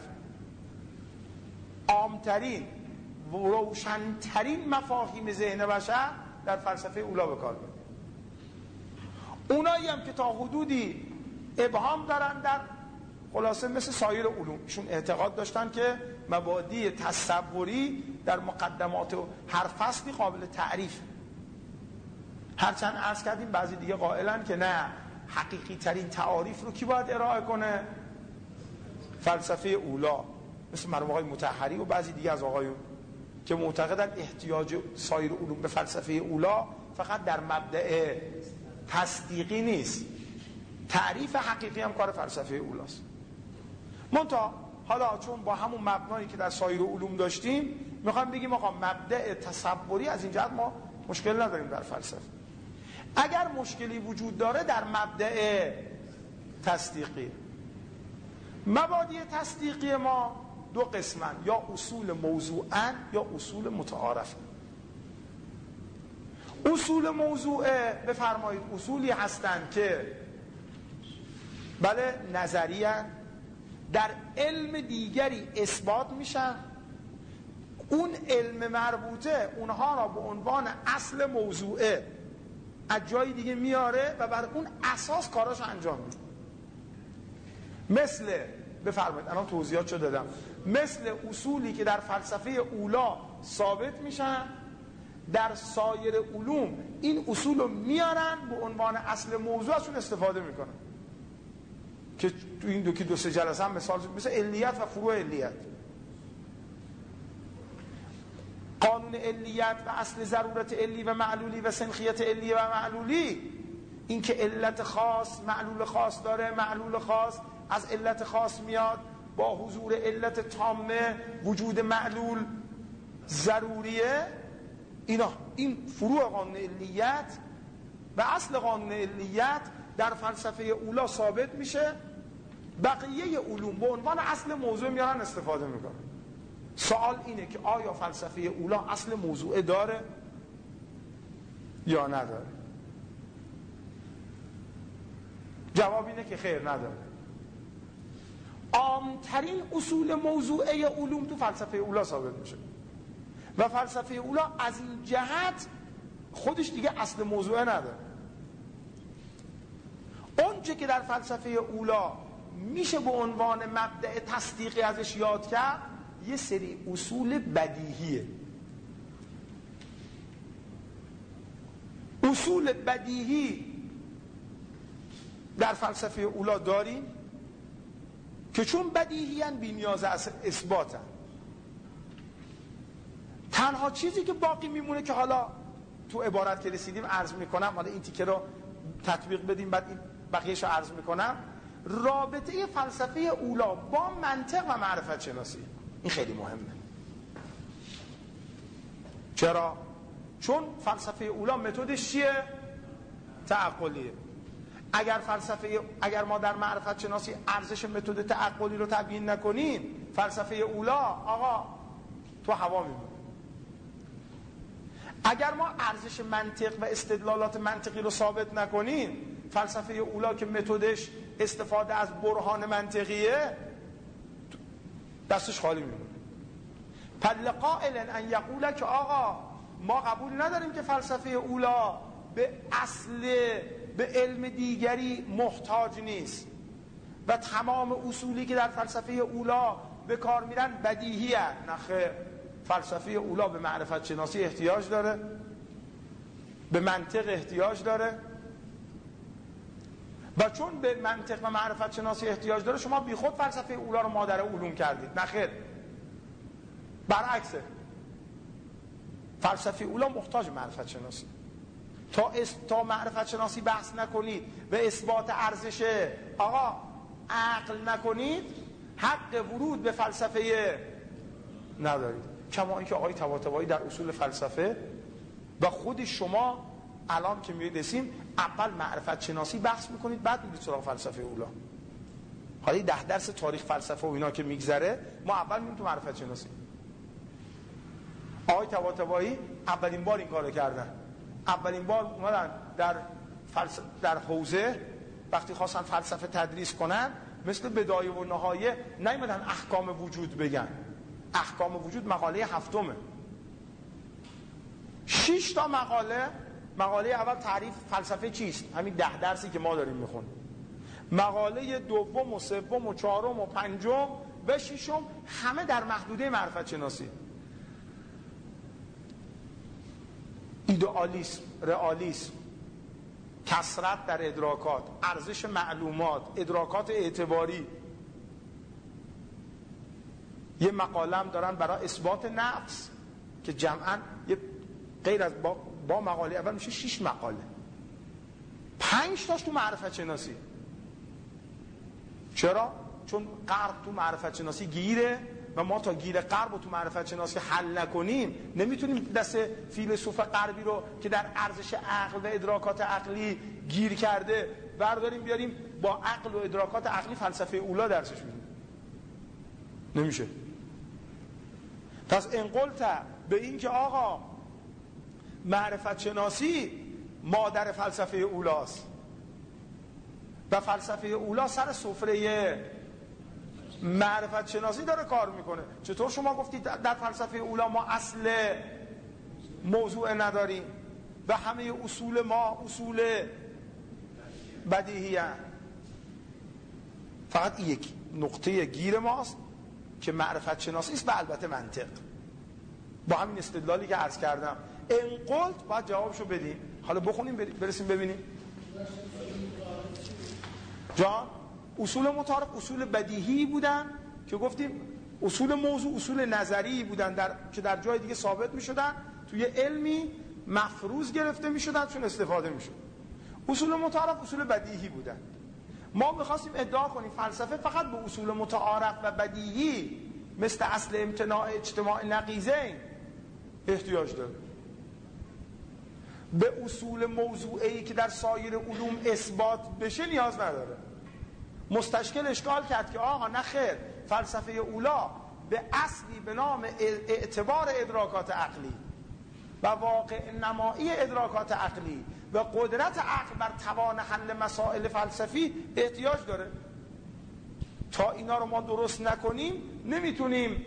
عامترین و روشنترین مفاهیم ذهن بشر در فلسفه اولا به کار میرن. اونایی هم که تا حدودی ابهام دارن در خلاصه مثل سایر علوم، ایشون اعتقاد داشتن که مبادی تصوری در مقدمات هر فصلی قابل تعریف، هرچند عرض کردیم بعضی دیگه قائلن که نه، حقیقی ترین تعاریف رو کی باید ارائه کنه؟ فلسفه اولا، مثل مرحوم آقای مطهری و بعضی دیگه از آقایون که معتقدن احتیاج سایر علوم به فلسفه اولا فقط در مبدأ تصدیقی نیست، تعریف حقیقی هم کار فلسفه اولاست. منتها حالا چون با همون مبنایی که در سایر علوم داشتیم میخوایم بگیم آقا مبدأ تصوری از این جهت ما مشکل نداریم در فلسفه. اگر مشکلی وجود داره در مبدأ تصدیقی. مبادی تصدیقی ما دو قسمن، یا اصول موضوعاً یا اصول متعارف. اصول موضوعه بفرمایید اصولی هستند که بله نظریه در علم دیگری اثبات میشن، اون علم مربوطه اونها را به عنوان اصل موضوعه از جای دیگه میاره و بر اون اساس کاراش انجام میده. مثل بفرمایید الان توضیحات شو دادم، مثل اصولی که در فلسفه اولا ثابت میشن در سایر علوم این اصول رو میارن به عنوان اصل موضوع ازشون استفاده میکنن، که تو این دو که دو سه جلسه هم مثال مثل علیت و فروع علیت. قانون علیت و اصل ضرورت علی و معلولی و سنخیت علی و معلولی، این که علت خاص معلول خاص داره، معلول خاص از علت خاص میاد، با حضور علت تامه وجود معلول ضروریه. اینا این فروع قانون علیت و اصل قانون علیت در فلسفه اولا ثابت میشه، بقیه علوم به عنوان اصل موضوع میارن استفاده میکنن. سوال اینه که آیا فلسفه اولا اصل موضوع داره یا نداره؟ جواب اینه که خیر نداره. عامترین اصول موضوعه علوم تو فلسفه اولا ثابت میشه و فلسفه اولا از این جهت خودش دیگه اصل موضوعه نداره. اونچه که در فلسفه اولا میشه به عنوان مبدأ تصدیقی ازش یاد کرد یه سری اصول بدیهیه. اصول بدیهی در فلسفه اولا داریم که چون بدیهیان بی نیاز از اثباتن. تنها چیزی که باقی میمونه که حالا تو عبارت که رسیدیم عرض میکنم، حالا این تیکه رو تطبیق بدیم بعد این بقیه‌شو عرض میکنم، رابطه فلسفه اولا با منطق و معرفت شناسی. این خیلی مهمه. چرا؟ چون فلسفه اولا متدش چیه؟ تعقلیه. اگر فلسفه اگر ما در معرفت شناسی ارزش متد تعقلی رو تبیین نکنیم، فلسفه اولا آقا تو هوا میمونه. اگر ما ارزش منطق و استدلالات منطقی رو ثابت نکنیم، فلسفه اولا که متدش استفاده از برهان منطقیه دستش خالی میمونه. پل قائل ان یقول که آقا ما قبول نداریم که فلسفه اولا به اصل به علم دیگری محتاج نیست و تمام اصولی که در فلسفه اولا به کار میرن بدیهی هست. نخیر، فلسفه اولا به معرفت شناسی احتیاج داره، به منطق احتیاج داره و چون به منطق و معرفت شناسی احتیاج داره شما بی خود فلسفه اولا رو مادر علوم کردید. نخیر، برعکسه. فلسفه اولا محتاج معرفت شناسی. تا اس... تا معرفت شناسی بحث نکنید و اثبات ارزش آقا عقل نکنید، حق ورود به فلسفه ندارید. کما اینکه آقای طباطبایی در اصول فلسفه و خود شما الان که میرسیم اول معرفت شناسی بحث میکنید، بعد میرید سراغ فلسفه اولا. حالا ده درس تاریخ فلسفه و اینا که میگذره، ما اول میریم تو معرفت شناسی. آقای طباطبایی اولین بار این کارو کردن. اولین بار اومدن در فلسفه در حوزه وقتی خواستن فلسفه تدریس کنن، مثل بدایه و نهایه نیومدن احکام وجود بگن. احکام وجود مقاله هفتمه. شش تا مقاله. مقاله اول تعریف فلسفه چیست، همین ده درسی که ما داریم میخونیم. مقاله دوم و سوم و چهارم و پنجم و ششم همه در محدوده معرفت شناسی. ایدئالیسم، رئالیسم، کثرت در ادراکات، ارزش معلومات، ادراکات اعتباری. یه مقاله هم دارن برای اثبات نفس که جمعاً یه غیر از با, با مقاله اول میشه شش مقاله. پنج تاش تو معرفت شناسی. چرا؟ چون غرب تو معرفت شناسی گیره و ما تا گیر غرب و تو معرفت شناسی حل نکنیم نمیتونیم دست فیلسوف غربی رو که در ارزش عقل و ادراکات عقلی گیر کرده برداریم بیاریم با عقل و ادراکات عقلی فلسفه اولا درسش بدیم. نمیشه. پس انقلت به این که آقا معرفت شناسی مادر فلسفه اولاست و فلسفه اولا سر سفره معرفت شناسی داره کار میکنه. چطور شما گفتید در فلسفه اولا ما اصل موضوع نداریم و همه اصول ما اصول بدیهی هست؟ فقط یک نقطه گیر ماست که معرفت شناسی است و البته منطق. با همین استدلالی که عرض کردم انقلت باید جوابشو بدیم. حالا بخونیم برسیم ببینیم. جان اصول متعارف اصول بدیهی بودن که گفتیم اصول موضوع اصول نظری بودن در... که در جای دیگه ثابت می شدن، توی علمی مفروض گرفته می شدن چون استفاده می شد. اصول متعارف اصول بدیهی بودن. ما میخواستیم ادعا کنیم فلسفه فقط به اصول متعارف و بدیهی مثل اصل امتناع اجتماع نقیضین احتیاج داره. به اصول موضوعی که در سایر علوم اثبات بشه نیاز نداره. مستشکل اشکال کرد که آقا نه خیر، فلسفه اولا به اصلی به نام اعتبار ادراکات عقلی و واقع نمایی ادراکات عقلی و قدرت عقل بر توان حل مسائل فلسفی احتیاج داره. تا اینا رو ما درست نکنیم نمیتونیم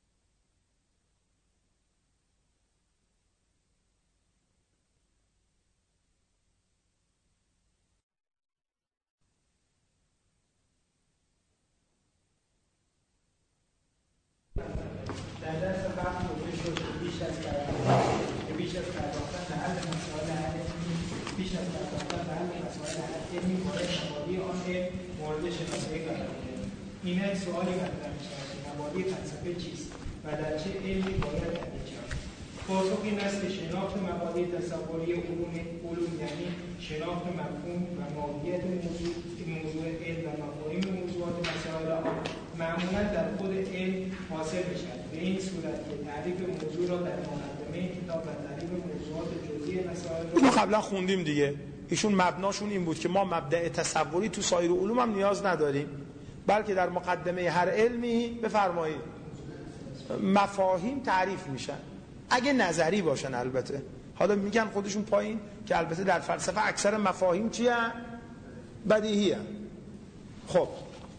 در درس قبل گفته شد بیش از بیش از پرداختن به حل مسائل علمی بیش از پرداختن به حل مسائل علمی باید مبادی آن مورد شناسایی قرار گیرد. این سوالی مطرح می‌شود که مبادی فلسفه چیست و در چه علمی باید تحقیق شود؟ پاسخ این است که شناخت مبادی تصوری علوم علوم یعنی شناخت مفهوم و ماهیت موضوع موضوع علم و مفاهیم موضوعات مسائل آن معمولا در خود علم حاصل میشد. به این صورت که تعریف موضوع را در مقدمه کتاب و تعریف موضوعات جزئی مسائل اینو قبلا خوندیم دیگه. ایشون مبناشون این بود که ما مبدأ تصوری تو سایر علوم هم نیاز نداریم، بلکه در مقدمه هر علمی بفرمایید مفاهیم تعریف میشن، اگه نظری باشن البته. حالا میگن خودشون پایین که البته در فلسفه اکثر مفاهیم چیه؟ بدیهی هست. خب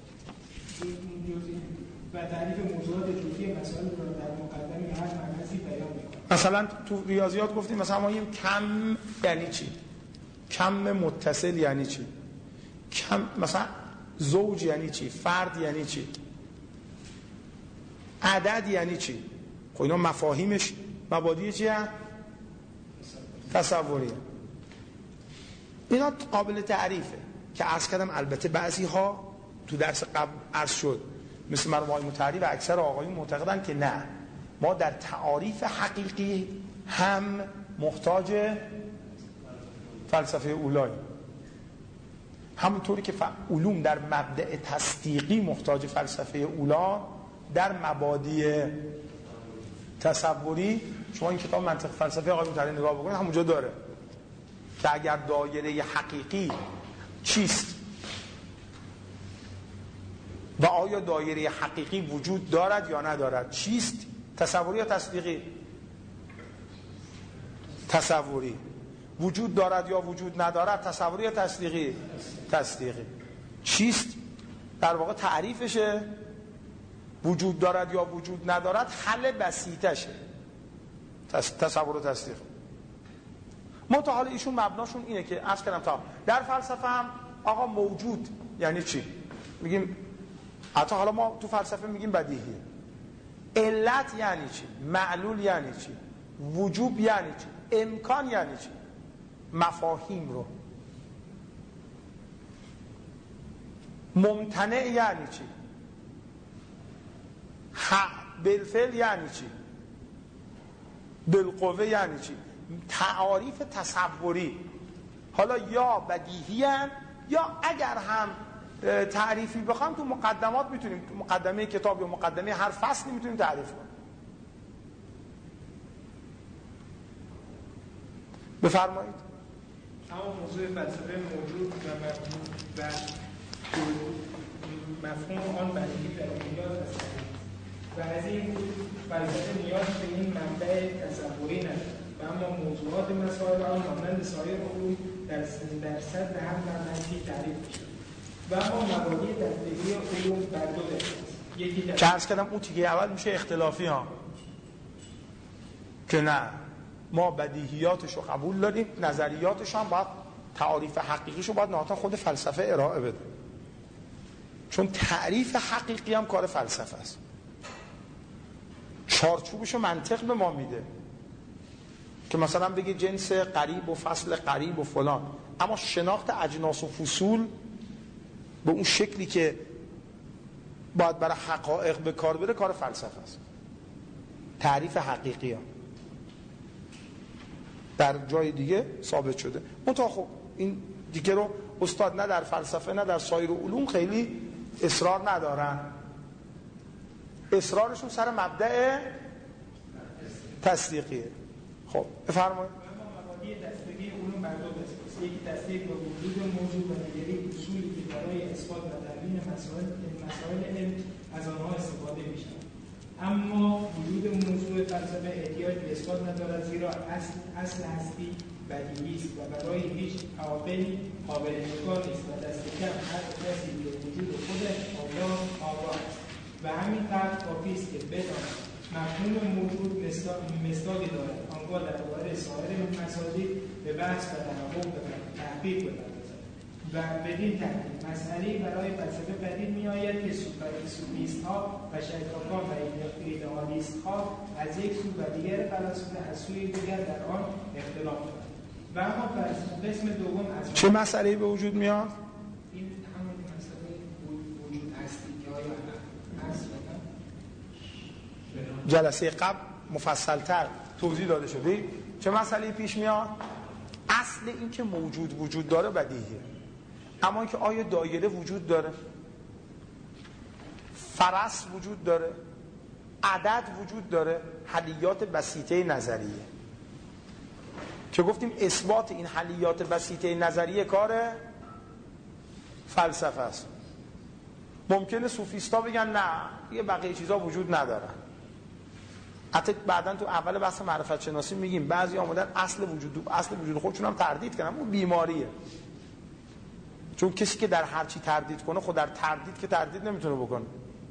و تعریف موضوعات جزئی مسائل را در مقدمه هر مبحثی بیان می‌کنه. مثلا تو ریاضیات گفتیم مثلا ما میگیم کم یعنی چی؟ کم متصل یعنی چی؟ کم مثلا زوج یعنی چی؟ فرد یعنی چی؟ عدد یعنی چی؟ خب اینا مفاهیمش مبادی چیه؟ تصوریه. اینا قابل تعریفه که عرض کردم. البته بعضی ها تو درس قبل عرض شد مثل مرحوم آقای مطهری و اکثر آقایون معتقدن که نه، ما در تعاریف حقیقی هم محتاج فلسفه اولایی. همونطوری که علوم در مبدأ تصدیقی محتاج فلسفه اولا، در مبادی تصوری شما این کتاب منطق فلسفه آقای مطلع نگاه بکنید همونجا داره که اگر دایره حقیقی چیست و آیا دایره حقیقی وجود دارد یا ندارد، چیست؟ تصوری یا تصدیقی؟ تصوری. وجود دارد یا وجود ندارد، تصوری یا تصدیقی؟ تصدیقی. چیست؟ در واقع تعریفشه. وجود دارد یا وجود ندارد حل بسیطشه، تصور و تصدیق. منتها حالا ایشون مبناشون اینه که عرض کردم تا در فلسفه هم آقا موجود یعنی چی؟ میگیم حتی حالا ما تو فلسفه میگیم بدیهیه. علت یعنی چی؟ معلول یعنی چی؟ وجوب یعنی چی؟ امکان یعنی چی؟ مفاهیم رو. ممتنع یعنی چی؟ حق بالفعل یعنی چی؟ بالقوه یعنی چی؟ تعاریف تصوری حالا یا بدیهی هن، یا اگر هم تعریفی بخوام تو مقدمات میتونیم، تو مقدمه کتاب یا مقدمه هر فصلی میتونیم تعریف کنیم. بفرمایید. اما موضوع فلسفه موجود و مفهوم و مفهوم آن بدیهی در نیاز است و از این فلسفه نیاز به این منبع تصوری ندارد و اما موضوعات مسائل آن مانند سایر علوم در در سطح هم منطقی تعریف می‌شود و اما مبادی دستگیری علوم بر دو دسته است. یکی در که عرض کردم اون تیکه اول میشه اختلافی ها که نه ما بدیهیاتش رو قبول داریم، نظریاتش هم باید تعریف حقیقیش رو باید نهایتا خود فلسفه ارائه بده، چون تعریف حقیقی هم کار فلسفه است. چارچوبش رو منطق به ما میده که مثلا بگی جنس قریب و فصل قریب و فلان، اما شناخت اجناس و فصول به اون شکلی که باید برای حقایق به کار بره کار فلسفه است. تعریف حقیقی ها در جای دیگه ثابت شده. منتها خب این دیگه رو استاد نه در فلسفه نه در سایر علوم خیلی اصرار ندارن، اصرارشون سر مبدأ تصدیقیه. خب بفرمایید. اما مبادی دستگیری علوم بر دو دسته است. یکی تصدیق به وجود موجود و دیگری اصولی که برای اثبات و تبیین مسائل مسائل علم از آنها استفاده می‌شود. اما وجود موضوع فلسفه احتیاج به اثبات ندارد، زیرا اصل اصل هستی بدیهی است و برای هیچ عاقلی قابل انکار نیست و دست کم هر کسی به وجود خود آگاه است و همین قدر کافی است که بداند مفهوم موجود مصداقی دارد، آنگاه درباره سایر مسائل به بحث و تحقق تحقیق بپردازد و بدین ترتیب مسئله‌ای برای فلسفه پدید می‌آید که سوفیست‌ها و شیطان‌ها و ایدئالیست‌ها از یک سو و دیگر فلاسفه از سوی دیگر در آن اختلاف دارند. و اما قسم دوم از چه مسئله‌ای به وجود میاد؟ این همون مسئله وجود هستی که آیا هست یا نه؟ جلسه قبل مفصل‌تر توضیح داده شده. چه مسئله‌ای پیش میاد؟ اصل این که موجود وجود داره بدیهیه، اما اینکه آیا دایره وجود داره، فرس وجود داره، عدد وجود داره، حلیات بسیطه نظریه که گفتیم اثبات این حلیات بسیطه نظریه کار فلسفه است. ممکنه صوفیستا بگن نه یه بقیه چیزا وجود ندارن. حتی بعداً تو اول بحث معرفت شناسی میگیم بعضی آمدن اصل وجود اصل وجود خودشون هم تردید کردن، اون بیماریه. چون کسی که در هر چی تردید کنه خود در تردید که تردید نمیتونه بکنه.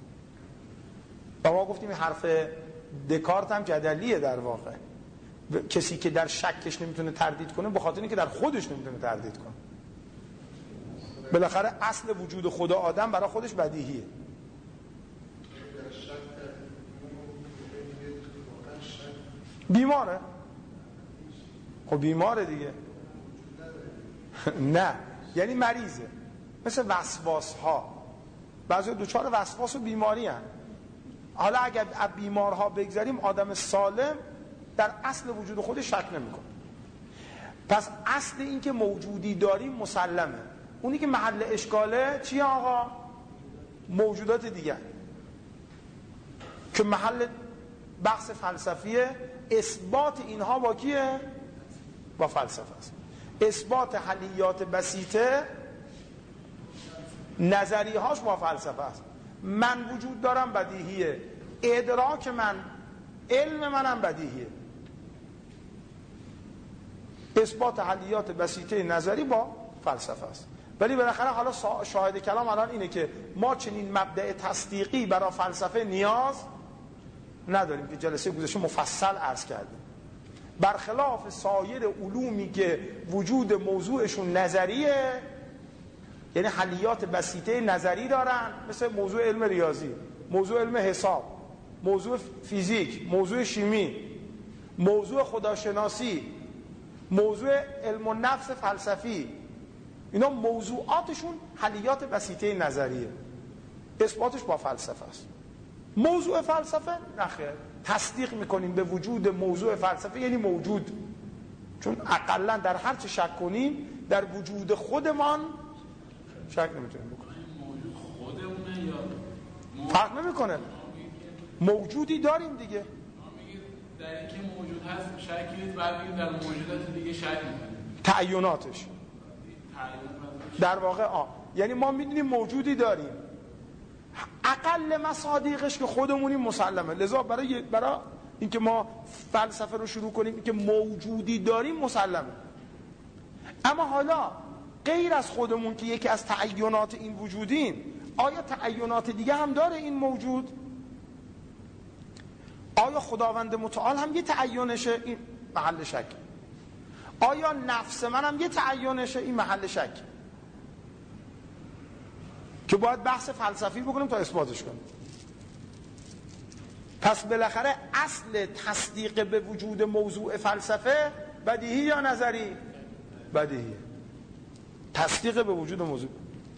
و ما گفتیم حرف دکارت هم جدلیه در واقع. کسی که در شکش نمیتونه تردید کنه به خاطر اینکه در خودش نمیتونه تردید کنه. بالاخره اصل وجود خدا آدم برای خودش بدیهیه. بیماره؟ خب بیماره دیگه. نه یعنی مریضه، مثل وسواس ها. بعضی دوچار وسواس و بیماری هن. حالا اگر از بیمارها بگذاریم آدم سالم در اصل وجود خودش شک نمیکنه. پس اصل این که موجودی داریم مسلمه. اونی که محل اشکاله چیه آقا؟ موجودات دیگر که محل بحث فلسفیه. اثبات اینها با کیه؟ با فلسفه است. اثبات حلیات بسیطه نظریه هاش با فلسفه است. من وجود دارم بدیهیه، ادراک من، علم منم بدیهیه. اثبات حلیات بسیطه نظری با فلسفه است. ولی بالاخره حالا شاهد کلام الان اینه که ما چنین مبدأ تصدیقی برای فلسفه نیاز نداریم که جلسه گذشته مفصل عرض کردیم. برخلاف سایر علومی که وجود موضوعشون نظریه، یعنی حلیات بسیطه نظری دارن، مثل موضوع علم ریاضی، موضوع علم حساب، موضوع فیزیک، موضوع شیمی، موضوع خداشناسی، موضوع علم النفس فلسفی، اینا موضوعاتشون حلیات بسیطه نظریه، اثباتش با فلسفه است. موضوع فلسفه نخیر، تصدیق میکنیم به وجود موضوع فلسفه یعنی موجود، چون اقلا در هر چه شک کنیم در وجود خودمان شک نمیتونیم بکنیم. موجود خودمونه یا فرق نمیکنه، موجودی داریم دیگه. در این که موجود هست شک کنید، بعد بگید در موجودات دیگه شک میکنید. تعییناتش در واقع آه یعنی ما میدونیم موجودی داریم، اقل مصادیقش که خودمونیم مسلمه. لذا برای برای اینکه ما فلسفه رو شروع کنیم که موجودی داریم مسلمه. اما حالا غیر از خودمون که یکی از تعیینات این وجودیم، آیا تعیینات دیگه هم داره این موجود؟ آیا خداوند متعال هم یه تعیینشه؟ این محل شک. آیا نفس من هم یه تعیینشه؟ این محل شک که باید بحث فلسفی بکنیم تا اثباتش کنیم. پس بالاخره اصل تصدیق به وجود موضوع فلسفه بدیهی یا نظری؟ بدیهی. تصدیق به وجود موضوع.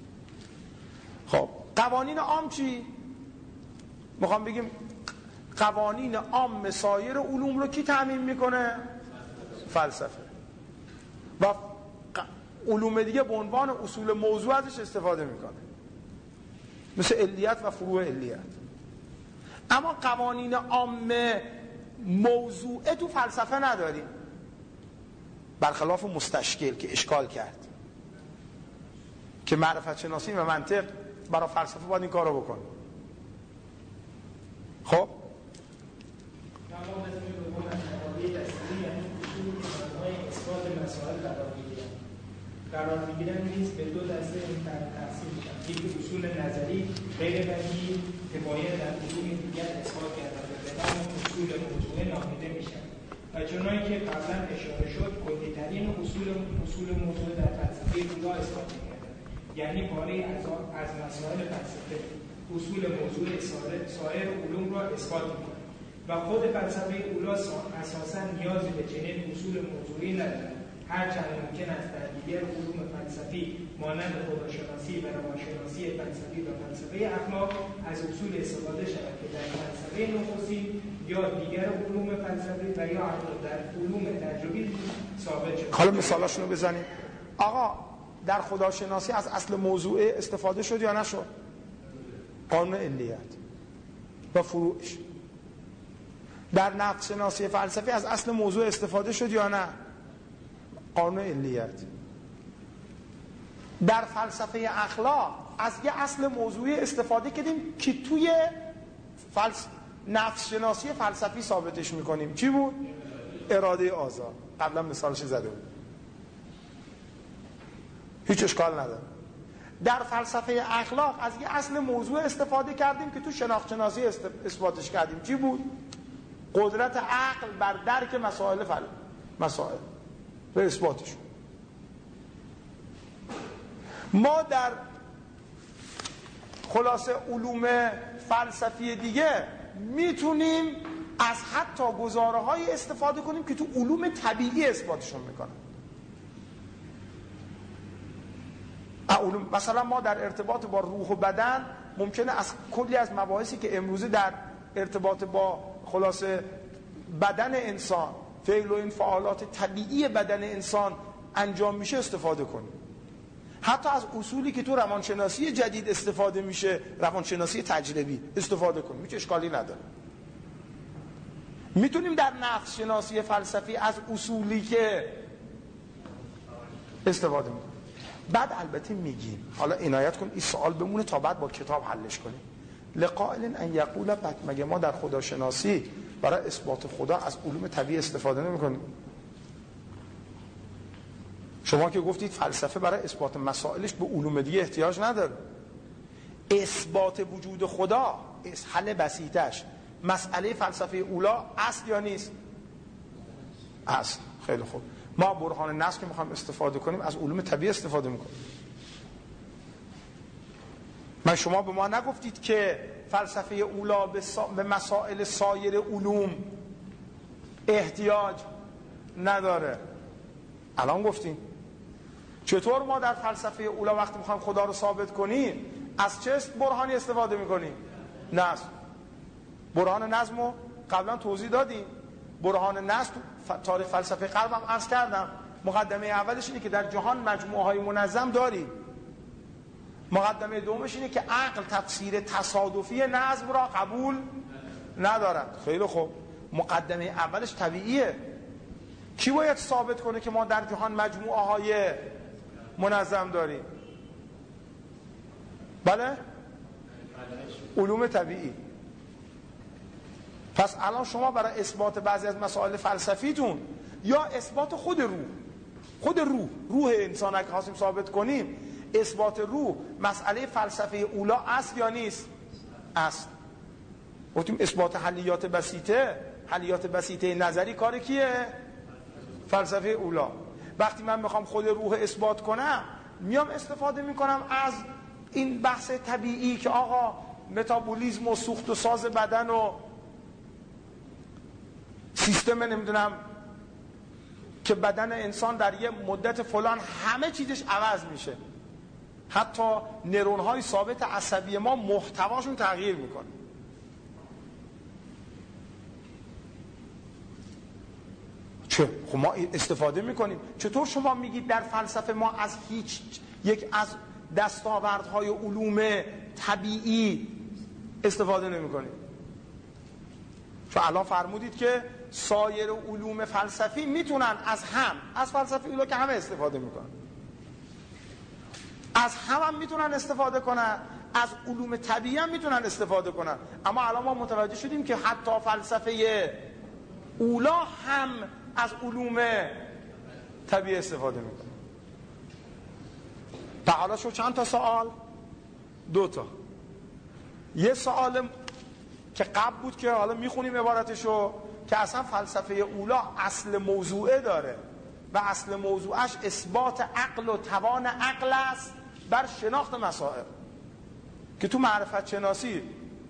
خب قوانین عام چی؟ میخوام بگیم قوانین عام سایر علوم رو کی تعمیم میکنه؟ فلسفه. و علوم دیگه به عنوان اصول موضوع ازش استفاده میکنه، مثل علیت و فروع علیت. اما قوانین عام موضوعه تو فلسفه نداریم، برخلاف مستشکل که اشکال کرد که معرفت شناسی و منطق برای فلسفه باید این کار رو بکنه. خب قرار میگیرن نیست به دو دسته تقسیم میشن. یکی اصول نظری غیر بدیهی که باید در علوم دیگر اثبات کرده به نام اصول موضوعه نامیده میشن و چنانکه که قبلا اشاره شد کلی‌ترین اصول اصول موضوع در فلسفه اولا اثبات می‌کردند، یعنی پاره از از مسائل فلسفه اصول موضوع سایر علوم را اثبات می‌کند و خود فلسفه اولا اساساً نیازی به چنین اصول موضوعی ندارد، هرچند ممکن است در دیگر علوم فلسفی مانند خداشناسی و روانشناسی فلسفی و فلسفه اخلاق از اصول استفاده شود که در فلسفه نخستین یا دیگر علوم فلسفی و یا حتی در علوم تجربی ثابت شد. حالا مثالاشونو بزنیم. آقا در خداشناسی از اصل موضوع استفاده شد یا نشد؟ قانون علیت و فروعش. در نفس شناسی فلسفی از اصل موضوع استفاده شد یا نه؟ قانون علیت. در فلسفه اخلاق از یه اصل موضوعی استفاده کردیم که توی فلس... نفس شناسی فلسفی ثابتش میکنیم. چی بود؟ اراده آزاد. قبلا مثالش زده بود، هیچ اشکال نداره. در فلسفه اخلاق از یه اصل موضوع استفاده کردیم که تو شناخت شناسی است... اثباتش کردیم. چی بود؟ قدرت عقل بر درک مسائل فل... مسائل به اثباتش. ما در خلاصه علوم فلسفی دیگه میتونیم از حتی گزاره های استفاده کنیم که تو علوم طبیعی اثباتشون میکنن. علوم مثلا ما در ارتباط با روح و بدن ممکنه از کلی از مباحثی که امروزه در ارتباط با خلاصه بدن انسان، فعل و انفعالات طبیعی بدن انسان انجام میشه استفاده کنیم. حتی از اصولی که تو روانشناسی جدید استفاده میشه، روانشناسی تجربی استفاده کنیم، هیچ اشکالی نداره. میتونیم در نفس شناسی فلسفی از اصولی که استفاده میکنیم. بعد البته میگیم، حالا عنایت کن این سوال بمونه تا بعد با کتاب حلش کنیم. لقائل ان یقول بعد، مگه ما در خداشناسی برای اثبات خدا از علوم طبیعی استفاده نمیکنیم؟ شما که گفتید فلسفه برای اثبات مسائلش به علوم دیگه احتیاج نداره. اثبات وجود خدا، حل بسیطش، مسئله فلسفه اولا اصل یا نیست؟ اصل. خیلی خوب، ما برهان نص که میخوایم استفاده کنیم از علوم طبیعی استفاده میکنیم. من شما به ما نگفتید که فلسفه اولا به, سا... به مسائل سایر علوم احتیاج نداره. الان گفتیم. چطور ما در فلسفه اولا وقتی میخوایم خدا رو ثابت کنیم از چه برهانی استفاده میکنیم؟ نظم. برهان نظم رو قبلا توضیح دادیم. برهان نظم تو تاریخ فلسفه غرب هم عرض کردم، مقدمه اولش اینه که در جهان مجموعه های منظم داریم. مقدمه دومش اینه که عقل تفسیر تصادفی نظم را قبول ندارد. خیلی خوب، مقدمه اولش طبیعیه. کی باید ثابت کنه که ما در جهان مجموعه های منظم داریم؟ بله؟ علوم طبیعی. پس الان شما برای اثبات بعضی از مسائل فلسفیتون یا اثبات خود روح، خود روح روح انسان اگه خواستیم ثابت کنیم، اثبات روح مسئله فلسفه اولا است یا نیست؟ است. گفتیم اثبات حلیات بسیطه، حلیات بسیطه نظری کار کیه؟ فلسفه اولا. وقتی من میخوام خود روح اثبات کنم میام استفاده میکنم از این بحث طبیعی که آقا متابولیسم و سوخت و ساز بدن و سیستم نمیدونم که بدن انسان در یه مدت فلان همه چیزش عوض میشه، حتی نورون های ثابت عصبی ما محتواشون تغییر میکنه. چه؟ خب ما استفاده میکنیم. چطور شما میگید در فلسفه ما از هیچ یک از دستاوردهای علوم طبیعی استفاده نمیکنیم؟ چون الان فرمودید که سایر علوم فلسفی میتونن از هم، از فلسفه اولا که همه استفاده میکنن، از هم هم میتونن استفاده کنن، از علوم طبیعی هم میتونن استفاده کنن. اما الان ما متوجه شدیم که حتی فلسفه اولا هم از علوم طبیعی استفاده میکنه. تعالی شو چند تا سوال؟ دو تا. یه سوال که قبل بود که حالا میخونیم عبارتشو، که اصلا فلسفه اولا اصل موضوعه داره و اصل موضوعش اثبات عقل و توان عقل است بر شناخت مسائل، که تو معرفت شناسی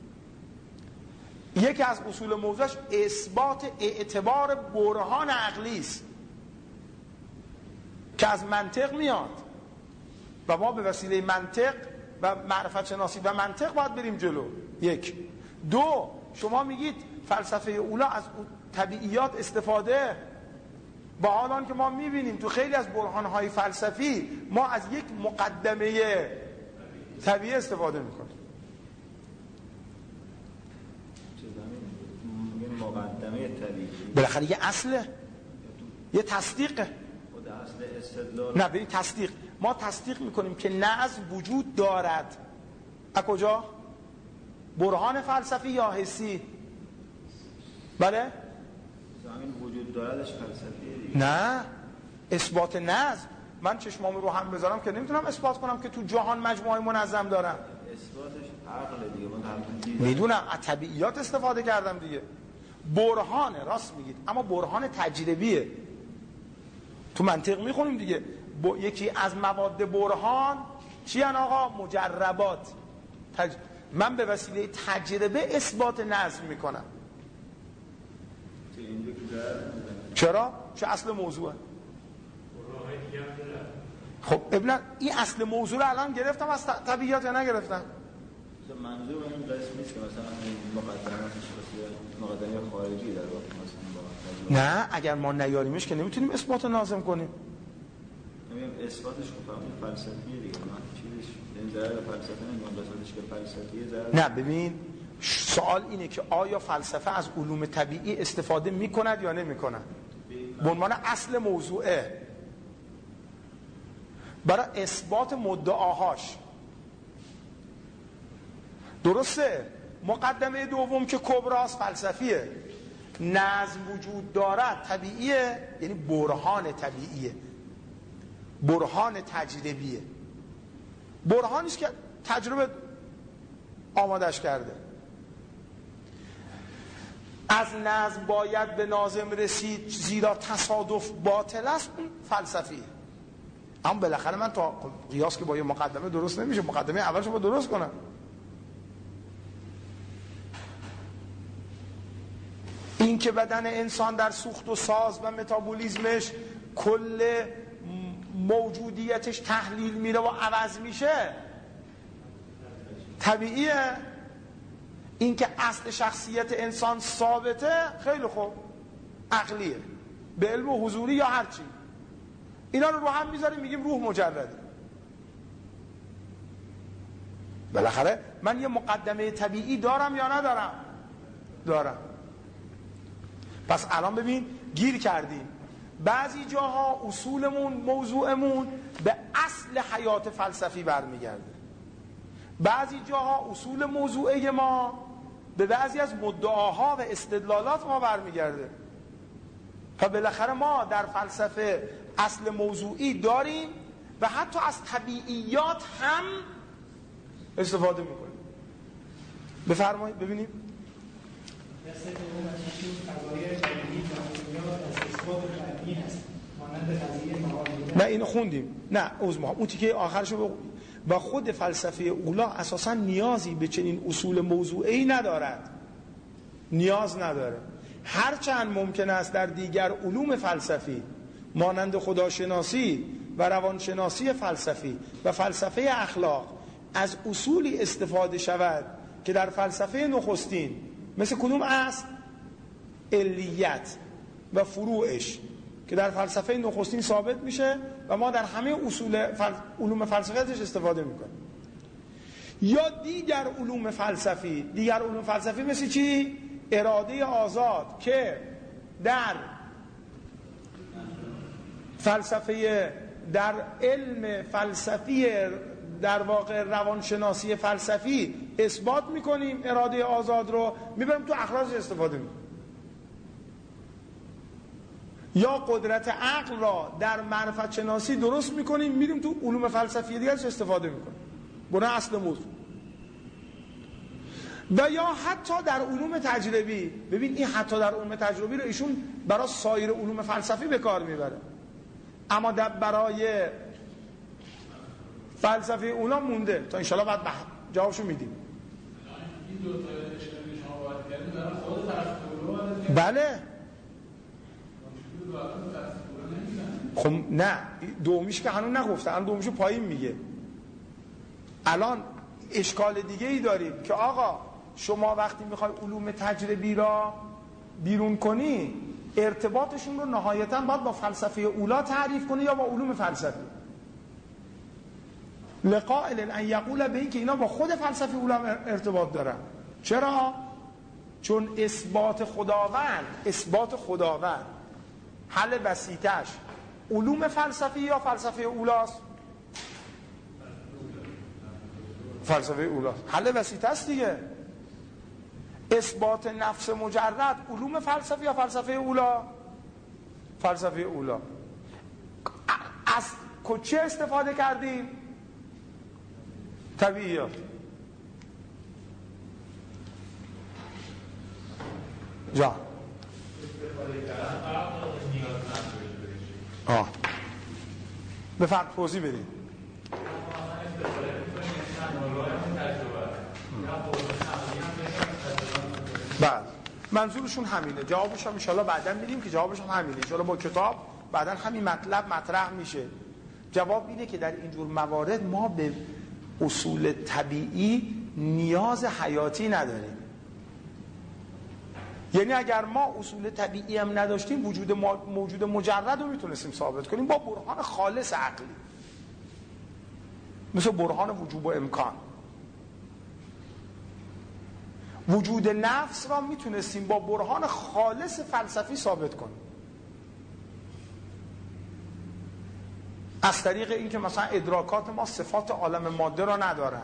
یکی از اصول موضوعش اثبات اعتبار برهان عقلی است که از منطق میاد و ما به وسیله منطق و معرفت شناسی و منطق باید بریم جلو. یک. دو، شما میگید فلسفه اولا از طبیعیات استفاده، با حالان که ما میبینیم تو خیلی از برهانهای فلسفی ما از یک مقدمه طبیعی استفاده میکنیم. مقدمه طبیعی بالاخره یه اصله، یه تصدیقه. خود اصل استدلال نه، به این تصدیق ما تصدیق میکنیم که نظم وجود دارد. از کجا؟ برهان فلسفی یا حسی؟ بله؟ زمین وجود داردش فلسفیه دیگه. نه، اثبات نظم. من چشمامو رو هم بذارم که نمیتونم اثبات کنم که تو جهان مجموعه منظم دارم. اثباتش عقل دیگه. من میدونم از طبیعیات استفاده کردم دیگه. برهانه، راست میگید، اما برهان تجربیه. تو منطق میخونیم دیگه. ب... یکی از مواد برهان چی ان آقا؟ مجربات. تج... من به وسیله تجربه اثبات نظم میکنم. چرا؟ چه اصل موضوعه. خب ابن این اصل موضوع رو الان گرفتم از طبیعیات یا نگرفتم؟ منظور این قسم نیست که مثلا مقدماتش واسه مقدمه خارجی در واقع مثلا با نه، اگر ما نیاریمش که نمیتونیم اثبات نازم کنیم. میگم اثباتش خب همون فلسفیه دیگه، من چیزش این ضرر فلسفه نمیگم، قسمتش که فلسفیه ضرر. نه ببین، سوال اینه که آیا فلسفه از علوم طبیعی استفاده میکند یا نمیکند به عنوان اصل موضوعه برای اثبات مدعاهاش. درسته؟ مقدمه دوم که کبراست فلسفیه، نظم وجود دارد طبیعیه، یعنی برهان طبیعیه، برهان تجربیه، برهانیست که تجربه آمادش کرده. از نظم باید به ناظم رسید زیرا تصادف باطل است، اون فلسفیه. اما بالاخره من تا قیاس که با یه مقدمه درست نمیشه، مقدمه اولش رو با درست کنم. این که بدن انسان در سوخت و ساز و متابولیزمش کل موجودیتش تحلیل میره و عوض میشه طبیعیه. این که اصل شخصیت انسان ثابته خیلی خوب عقلیه، به علم و حضوری یا هرچی. اینا رو رو هم میذاریم میگیم روح مجرده. بالاخره من یه مقدمه طبیعی دارم یا ندارم؟ دارم. پس الان ببین گیر کردیم، بعضی جاها اصولمون موضوعمون به اصل حیات فلسفی برمیگرده، بعضی جاها اصول موضوعه ما به بعضی از مدعاها و استدلالات ما برمیگرده. و بالاخره ما در فلسفه اصل موضوعی داریم و حتی از طبیعیات هم استفاده میکنیم. بفرمایید ببینیم. دست دوم از این قضایای طبیعی و موضوعیات از اثبات طبیعی هست، مانند قضیه معادله. نه اینو خوندیم، نه عذر اون تیکه آخرشو بگو. و خود فلسفه اولا اساسا نیازی به چنین اصول موضوعی ندارد، نیاز نداره. هرچند ممکن است در دیگر علوم فلسفی مانند خداشناسی و روانشناسی فلسفی و فلسفه اخلاق از اصولی استفاده شود که در فلسفه نخستین مثل کدوم است؟ علیت و فروعش که در فلسفه نخستین ثابت میشه و ما در همه اصول فل... علوم فلسفی ازش استفاده میکنیم. یا دیگر علوم فلسفی، دیگر علوم فلسفی مثل چی؟ اراده آزاد که در فلسفه، در علم فلسفی در واقع روانشناسی فلسفی اثبات میکنیم اراده آزاد رو، میبریم تو اخلاقش استفاده میکنیم. یا قدرت عقل را در معرفت شناسی درست میکنیم، میریم تو علوم فلسفی دیگرش استفاده میکنیم. بنا اصل موضوع. و یا حتی در علوم تجربی، ببین این حتی در علوم تجربی رو ایشون برای سایر علوم فلسفی به کار میبره، اما در برای فلسفه اونا مونده تا انشالله بعد جوابشو میدیم. این دو تا اشکالی شما باید کردیم برای خود فلسفه. بله. خب نه دومیش که هنوز نگفته، الان دومیشو پایین میگه. الان اشکال دیگه ای داریم که آقا شما وقتی میخوای علوم تجربی را بیرون کنی ارتباطشون رو نهایتاً باید با فلسفه اولا تعریف کنی یا با علوم فلسفی. لقائل ان یقول به این که اینا با خود فلسفه اولا ارتباط دارن. چرا؟ چون اثبات خداوند، اثبات خداوند حل بسیطش علوم فلسفی یا فلسفه اولاست؟ فلسفه اولاست. حل بسیط است دیگه. اثبات نفس مجرد علوم فلسفی یا فلسفه اولا؟ فلسفه اولا. از چه استفاده کردیم؟ طبیعیات. جا آه بفرد توضیح بدید. بله منظورشون همینه. جوابش هم انشالله بعدا میدیم که جوابش هم همینه. انشالله با کتاب بعدا همین مطلب مطرح میشه. جواب اینه که در اینجور موارد ما به اصول طبیعی نیاز حیاتی نداریم. یعنی اگر ما اصول طبیعی هم نداشتیم وجود موجود مجرد رو میتونستیم ثابت کنیم با برهان خالص عقلی، مثل برهان وجوب و امکان. وجود نفس را میتونستیم با برهان خالص فلسفی ثابت کنیم، از طریق اینکه مثلا ادراکات ما صفات عالم ماده را ندارن،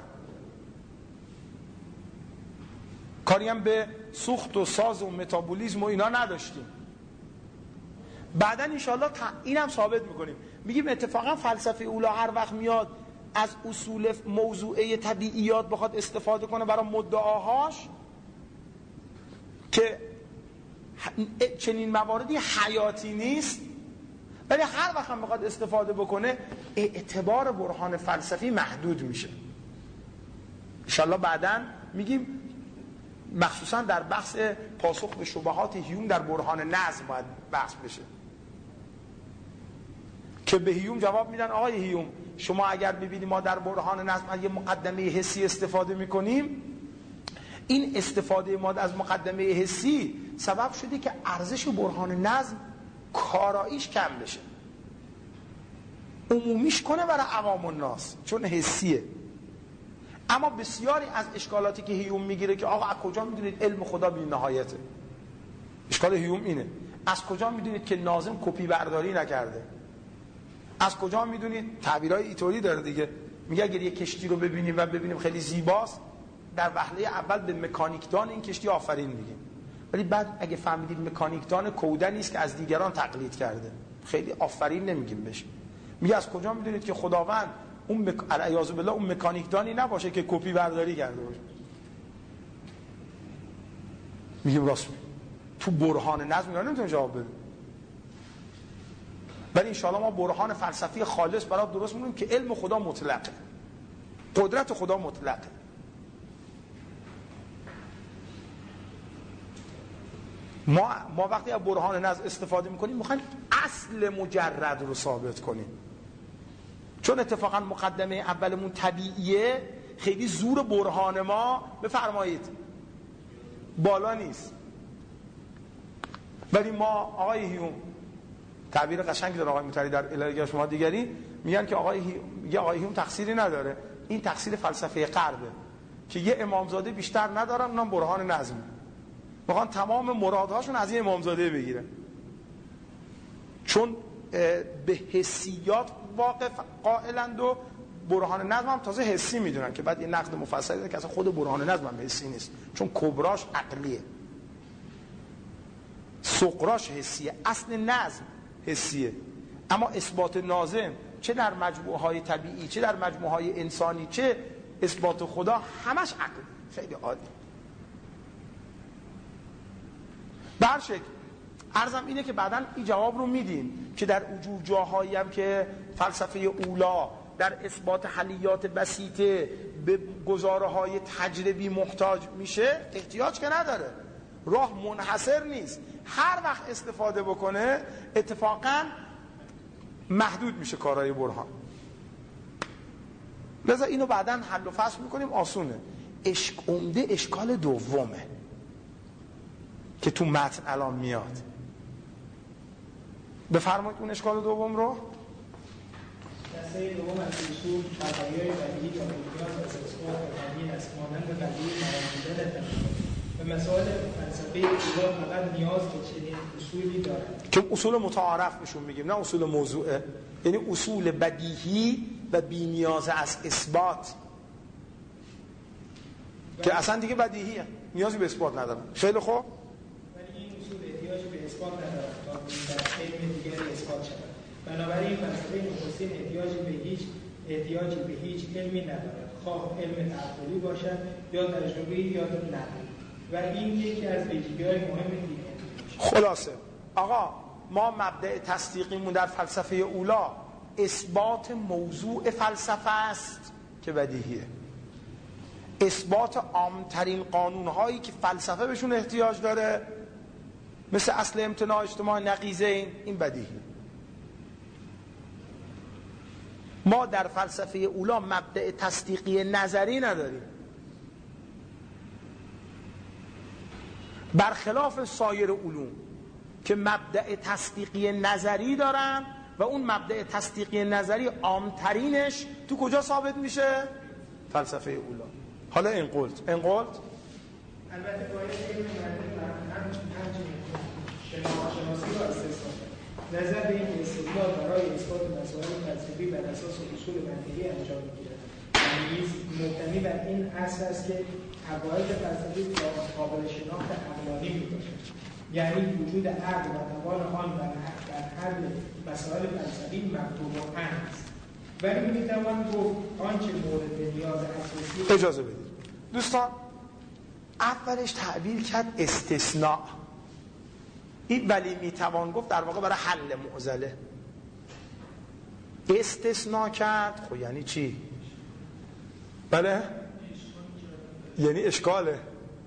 کاری هم به سوخت و ساز و متابولیسم و اینا نداشتیم. بعدا انشاءالله این هم ثابت میکنیم، میگیم اتفاقا فلسفه اولا هر وقت میاد از اصول موضوعه طبیعیات بخواد استفاده کنه برای مدعاهاش که چنین مواردی حیاتی نیست، ولی هر وقت هم بخواد استفاده بکنه اعتبار برهان فلسفی محدود میشه. انشاءالله بعدا میگیم مخصوصا در بحث پاسخ به شبهات هیوم در برهان نظم باید بحث بشه که به هیوم جواب میدن آقای هیوم شما اگر ببینید ما در برهان نظم از یه مقدمه حسی استفاده میکنیم، این استفاده ما از مقدمه حسی سبب شده که ارزش برهان نظم کاراییش کم بشه، عمومیش کنه برای عوام الناس چون حسیه. اما بسیاری از اشکالاتی که هیوم میگیره که آقا از کجا میدونید علم خدا بی نهایته، اشکال هیوم اینه، از کجا میدونید که ناظم کپی برداری نکرده، از کجا میدونید، تعبیرهای ایتوری داره دیگه، میگه اگر یه کشتی رو ببینیم و ببینیم خیلی زیباست در وهله اول به مکانیکدان این کشتی آفرین میگیم، ولی بعد اگه فهمیدید مکانیکدان کودنی است که از دیگران تقلید کرده خیلی آفرین نمیگیم بهش. میگه از کجا میدونید که خداوند اون مک... علیاذ بالله اون مکانیکدانی نباشه که کپی برداری کرده باشه. میگیم راست میگه. تو برهان نظم اینا نمیتونه جواب بده، ولی انشاءالله ما برهان فلسفی خالص برای درست می‌کنیم که علم خدا مطلقه، قدرت خدا مطلقه. ما ما وقتی از برهان نظم استفاده می‌کنیم می‌خوایم اصل مجرد رو ثابت کنیم، چون اتفاقا مقدمه اولمون طبیعیه، خیلی زور برهان ما بفرمایید بالا نیست. ولی ما آقای هیوم تعبیر قشنگی داره آقای مطری در الهیات شما دیگری میگن که آقای هیوم میگه آقای هیوم تقصیری نداره، این تقصیر فلسفه غربه که یه امامزاده بیشتر ندارن، اونم برهان نظم، میخوان تمام مرادهاشون از این امامزاده بگیرن، چون به حسیات واقف قائلند و برهان نظم هم تازه حسی میدونن که بعد یه نقد مفصلی داره که اصلا خود برهان نظم هم حسی نیست، چون کبراش عقلیه، سقراش حسیه، اصل نظم حسیه. اما اثبات ناظم چه در مجموعه های طبیعی چه در مجموعه های انسانی چه اثبات خدا همش عقلی، خیلی عالی. به هر شکل عرضم اینه که بعداً این جواب رو میدیم که در وجود جاهایی هم که فلسفه اولا در اثبات حلیات بسیطه به گزاره های تجربی محتاج میشه، احتیاج که نداره، راه منحصر نیست، هر وقت استفاده بکنه اتفاقاً محدود میشه کارهای برهان. لذا اینو بعداً حل و فصل میکنیم، آسونه. اشک عمده اشکال دومه که تو متن الان میاد. بفرمایید اون اشکال دوم رو. دسته دوم از اصول تقاضای بدیهی تا امکان از اثبات قدیم است، مانند بدیهی مرامدن به مسائل فلسفه اولا فقط نیاز به چنین اصولی دارد که اصول متعارف بهشون میگیم، نه اصول موضوعه، یعنی اصول بدیهی و بی نیاز از اثبات که اصلا دیگه بدیهیه، نیازی به اثبات ندارن. خیلی خوب، ولی این اصول احتیاجی به اثبات ندارد تا در علم دیگری اثبات شود. بنابراین فلسفه نخستین احتیاجی به هیچ احتیاجی به هیچ علمی ندارد، خواه علم تعقلی باشد یا تجربی یا نقلی، و این یکی از ویژگی‌های مهم دین. خلاصه آقا ما مبدأ تصدیقیمون در فلسفه اولا اثبات موضوع فلسفه است که بدیهیه، اثبات عامترین قانون‌هایی که فلسفه بهشون احتیاج داره مثل اصل امتناع اجتماع نقیضین، این بدیهیه. ما در فلسفه اولا مبدأ تصدیقی نظری نداریم، برخلاف سایر علوم که مبدأ تصدیقی نظری دارن و اون مبدأ تصدیقی نظری عامترینش تو کجا ثابت میشه؟ فلسفه اولا. حالا این قلت این قلت البته باید این همچنین شناختی و استثناء نظر به این استدلال برای اثبات مسائل فلسفی بر اساس اصول منطقی انجام میگیرد. نیز مبتنی بر این اصل است که حقایق فلسفی قابل شناخت عقلانی میباشد، یعنی وجود عقل و توان آن بر حل مسائل فلسفی مطلوب است. ولی میتوان گفت آنچه مورد نیاز اساسی. اجازه بدید دوستان، اولش تعبیر کرد استثناء، این ولی میتوان گفت در واقع برای حل معضله استثناء کرد. خب یعنی چی؟ بله یعنی اشکاله.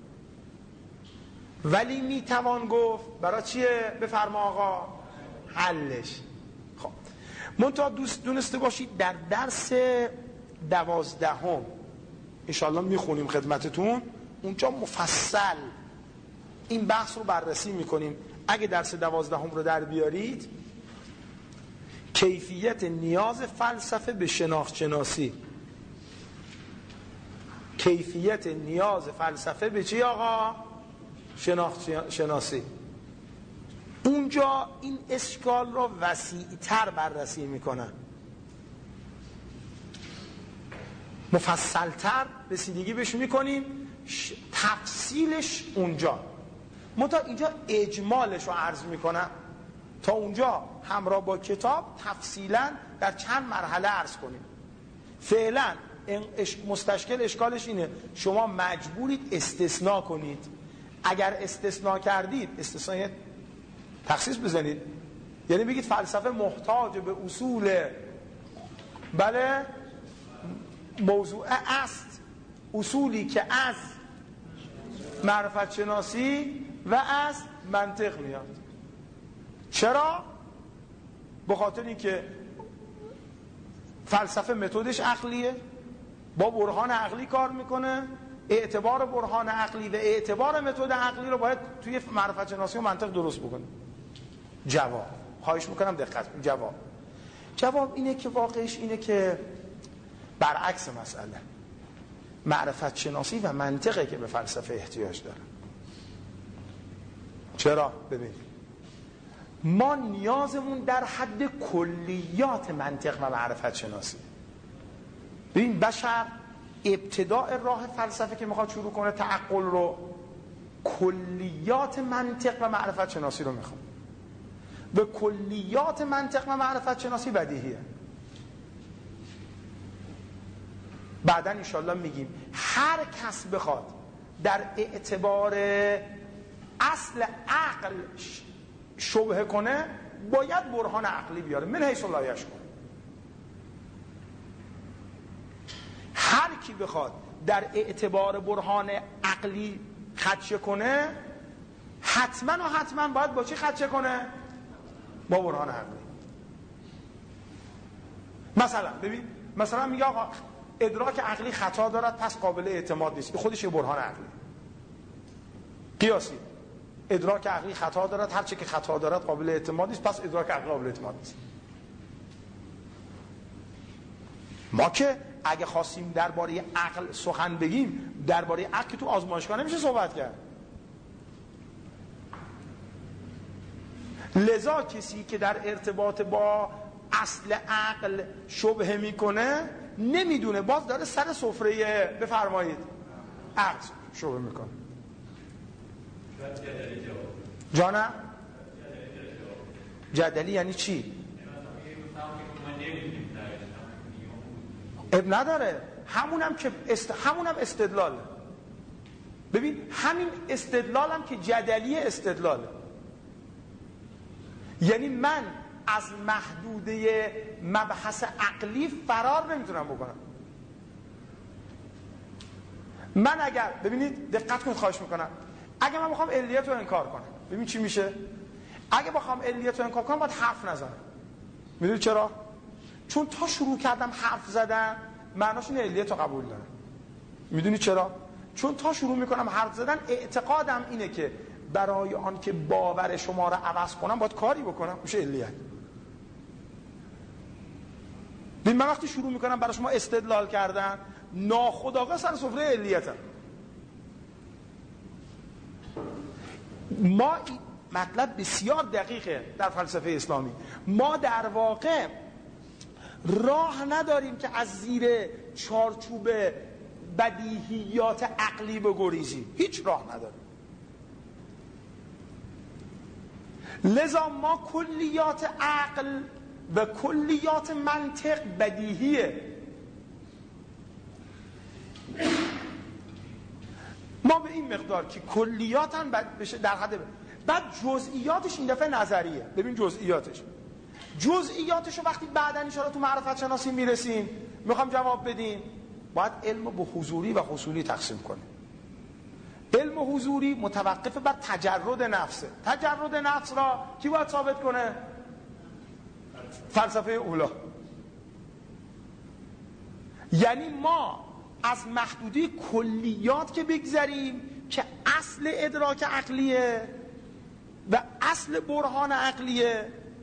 ولی میتوان گفت برای چیه؟ بفرما آقا حلش. خب منتها دوست دونسته باشید در درس دوازدهم انشاءالله میخونیم خدمتتون، اونجا مفصل این بحث رو بررسی میکنیم. اگه درس دوازدهم رو در بیارید، کیفیت نیاز فلسفه به شناخت شناسی، کیفیت نیاز فلسفه به چی آقا؟ شناخت شناسی. اونجا این اشکال رو وسیع‌تر بررسی میکنن، مفصلتر رسیدگی بهش میکنیم، تفصیلش اونجا. منتها اینجا اجمالش رو عرض میکنم تا اونجا همراه با کتاب تفصیلا در چند مرحله عرض کنیم. فعلا مستشکل اشکالش اینه شما مجبورید استثناء کنید. اگر استثناء کردید، استثناء تخصیص بزنید، یعنی بگید فلسفه محتاج به اصول بله موضوع است، اصولی که از معرفت شناسی و از منطق میاد. چرا؟ به خاطر اینکه فلسفه متدش عقلیه، با برهان عقلی کار میکنه، اعتبار برهان عقلی و اعتبار متد عقلی رو باید توی معرفت شناسی و منطق درست بکنه. جواب خواهش میکنم دقت کنید. جواب جواب اینه که واقعش اینه که برعکس مسئله، معرفت شناسی و منطقه که به فلسفه احتیاج داره. چرا؟ ببینید ما نیازمون در حد کلیات منطق و معرفت شناسی. ببین بشر ابتداء راه فلسفه که میخواد شروع کنه تعقل رو، کلیات منطق و معرفت شناسی رو میخواد. به کلیات منطق و معرفت شناسی بدیهیه. بعدن انشالله میگیم هر کس بخواد در اعتبار اصل عقل شبهه کنه باید برهان عقلی بیاره، من حیث لا یشعر. هر کی بخواد در اعتبار برهان عقلی خدشه کنه حتما و حتما باید با چی خدشه کنه؟ با برهان عقلی. مثلا ببین، مثلا میگه آقا ادراک عقلی خطا دارد پس قابل اعتماد نیست، خودش یه برهان عقلی قیاسی. ادراک عقلی خطا دارد، هر چه که خطا دارد قابل اعتماد نیست، پس ادراک عقلی قابل اعتماد نیست. ما که اگه خواستیم درباره عقل سخن بگیم، درباره عقل که تو آزمایشگاه نمیشه صحبت کرد. لذا کسی که در ارتباط با اصل عقل شبهه میکنه نمیدونه، باز داره سر سفره بفرمایید عقل شبهه میکنه. جانم جدلی یعنی چی؟ اب نداره، همونم که است... همونم استدلاله. ببین همین استدلالم که جدلی استدلاله، یعنی من از محدوده مبحث عقلی فرار نمیتونم بکنم. من اگر ببینید دقت کنید خواهش میکنم، اگه من بخوام علیت رو انکار کنم ببین چی میشه؟ اگه بخوام علیت رو انکار کنم باید حرف نزنم. میدونید چرا؟ چون تا شروع کردم حرف زدن معناش اینه علیت رو قبول دارم. میدونید چرا؟ چون تا شروع میکنم حرف زدن اعتقادم اینه که برای آن که باور شما را عوض کنم باید کاری بکنم، میشه علیت. ببین من وقتی شروع میکنم برای شما استدلال کردن ناخودآگاه سر سفره علیتم. ما مطلب بسیار دقیقه در فلسفه اسلامی. ما در واقع راه نداریم که از زیر چارچوب بدیهیات عقلی بگریزیم، هیچ راه نداریم. لذا ما کلیات عقل و کلیات منطق بدیهیه. ما به این مقدار که کلیات هم بشه در حد ب... بعد جزئیاتش این دفعه نظریه. ببین جزئیاتش جزئیاتش رو وقتی بعدن انشاءالله تو معرفت شناسی میرسیم میخوام جواب بدیم، باید علم به حضوری و حصولی تقسیم کنیم. علم حضوری متوقف بر تجرد نفسه. تجرد نفس را کی باید ثابت کنه؟ فلسفه اولا. یعنی ما از محدودی کلیات که بگذریم که اصل ادراک عقلیه و اصل برهان عقلیه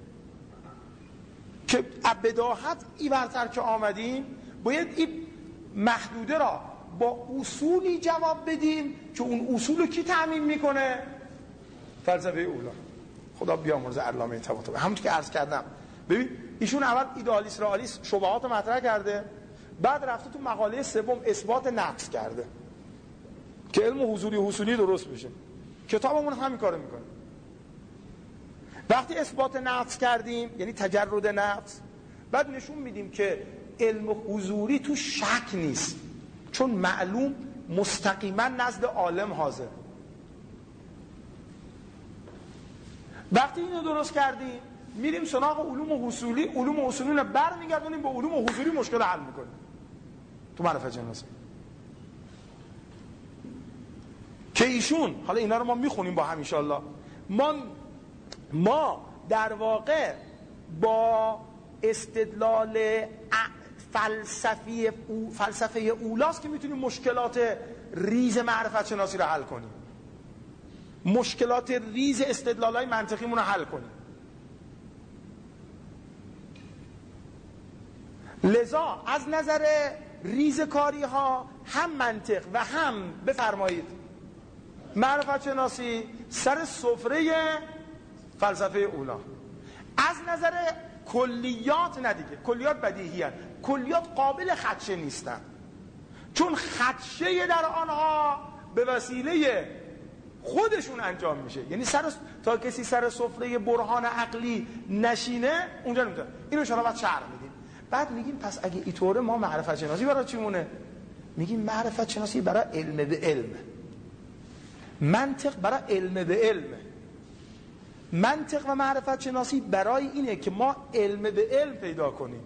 که بداهت ای برتر که آمدیم، باید این محدوده را با اصولی جواب بدیم که اون اصول کی تأمین میکنه؟ فلسفه اولا. خدا بیامرزه علامه طباطبایی. همونطور که عرض کردم، ببین ایشون اول ایدئالیست رئالیست شبهات رو مطرح کرده، بعد رفته تو مقاله سوم اثبات نقص کرده که علم حضوری و حصولی درست بشه. کتابمون همین کارو میکنه. وقتی اثبات نقص کردیم یعنی تجرد نقص، بعد نشون میدیم که علم حضوری تو شک نیست، چون معلوم مستقیما نزد عالم حاضر. وقتی اینو درست کردیم میریم سراغ علوم حصولی، علوم حصولی رو برمیگردونیم به علوم حضوری، مشکل حل میکنیم تو معرفت شناسی. که ایشون حالا اینا رو ما میخونیم با هم ان شاء الله. ما ما در واقع با استدلال فلسفی او فلسفه اولاست که میتونیم مشکلات ریز معرفت شناسی رو حل کنیم، مشکلات ریز استدلالای منطقیمون رو حل کنیم. لذا از نظر ریزکاری ها هم منطق و هم بفرمایید معرفت شناسی سر سفره فلسفه اولا. از نظر کلیات نه دیگه، کلیات بدیهی هستند، کلیات قابل خدشه نیستن، چون خدشه در آنها به وسیله خودشون انجام میشه. یعنی سر تا کسی سر سفره برهان عقلی نشینه اونجا نمیتونه. اینو شما باید شرح میدیم. بعد میگیم پس اگه اینطوره ما معرفت شناسی برای چی مونه؟ میگیم معرفت شناسی برای علم به علم، منطق برای علم به علم. منطق و معرفت شناسی برای اینه که ما علم به علم پیدا کنیم،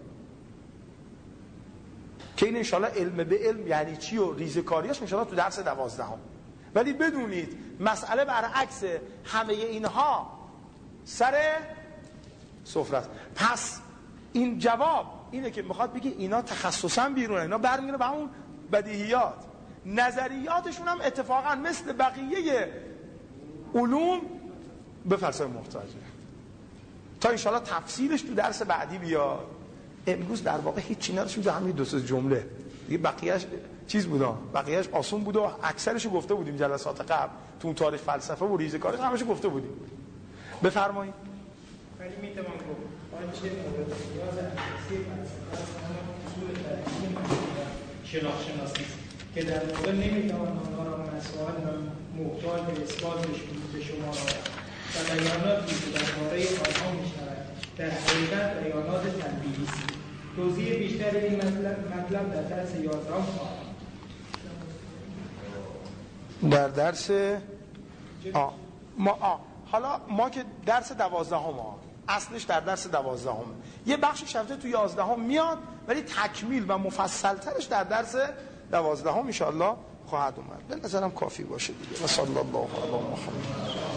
که این انشالله علم به علم یعنی چی و ریزکاریاش انشالله تو درس دوازدهم. ولی بدونید مسئله برعکس همه اینها سر سفره است. پس این جواب اینه که میخواد بگه اینا تخصصا بیرونه، اینا برمیگره به همون بدیهیات. نظریاتشون هم اتفاقا مثل بقیه علوم به فلسفه محتاجه. تا انشالله تفصیلش تو درس بعدی بیاد. امروز در واقع هیچی نداشتیم، جو همین دو سه جمله دیگه، بقیه‌اش چیز بودا، بقیه‌اش آسون بود و اکثرش گفته بودیم جلسات قبل تو اون تاریخ فلسفه و ریزکاری همش گفته بودیم. بفرمایید. ولی میتونم گفت آنچه مورد نیاز اساسی فلسفه است همون اصول ترکیب شناخت شناسی که در واقع نمیتوان آنها را مسائل و محتاج به اثبات به شما را و بیاناتی که درباره آنها میشود در حقیقت بیانات تنبیهی است. توضیح بیشتر این مطلب مطلب در درس یازدهم خواهد. در درس آه. ما آه. حالا ما که درس دوازدهم ها اصلش در درس دوازدهم، یه بخش شفته تو یازدهم میاد، ولی تکمیل و مفصل ترش در درس دوازدهم ان شاء الله خواهد اومد. به نظرم کافی باشه دیگه. و صلی الله علی محمد.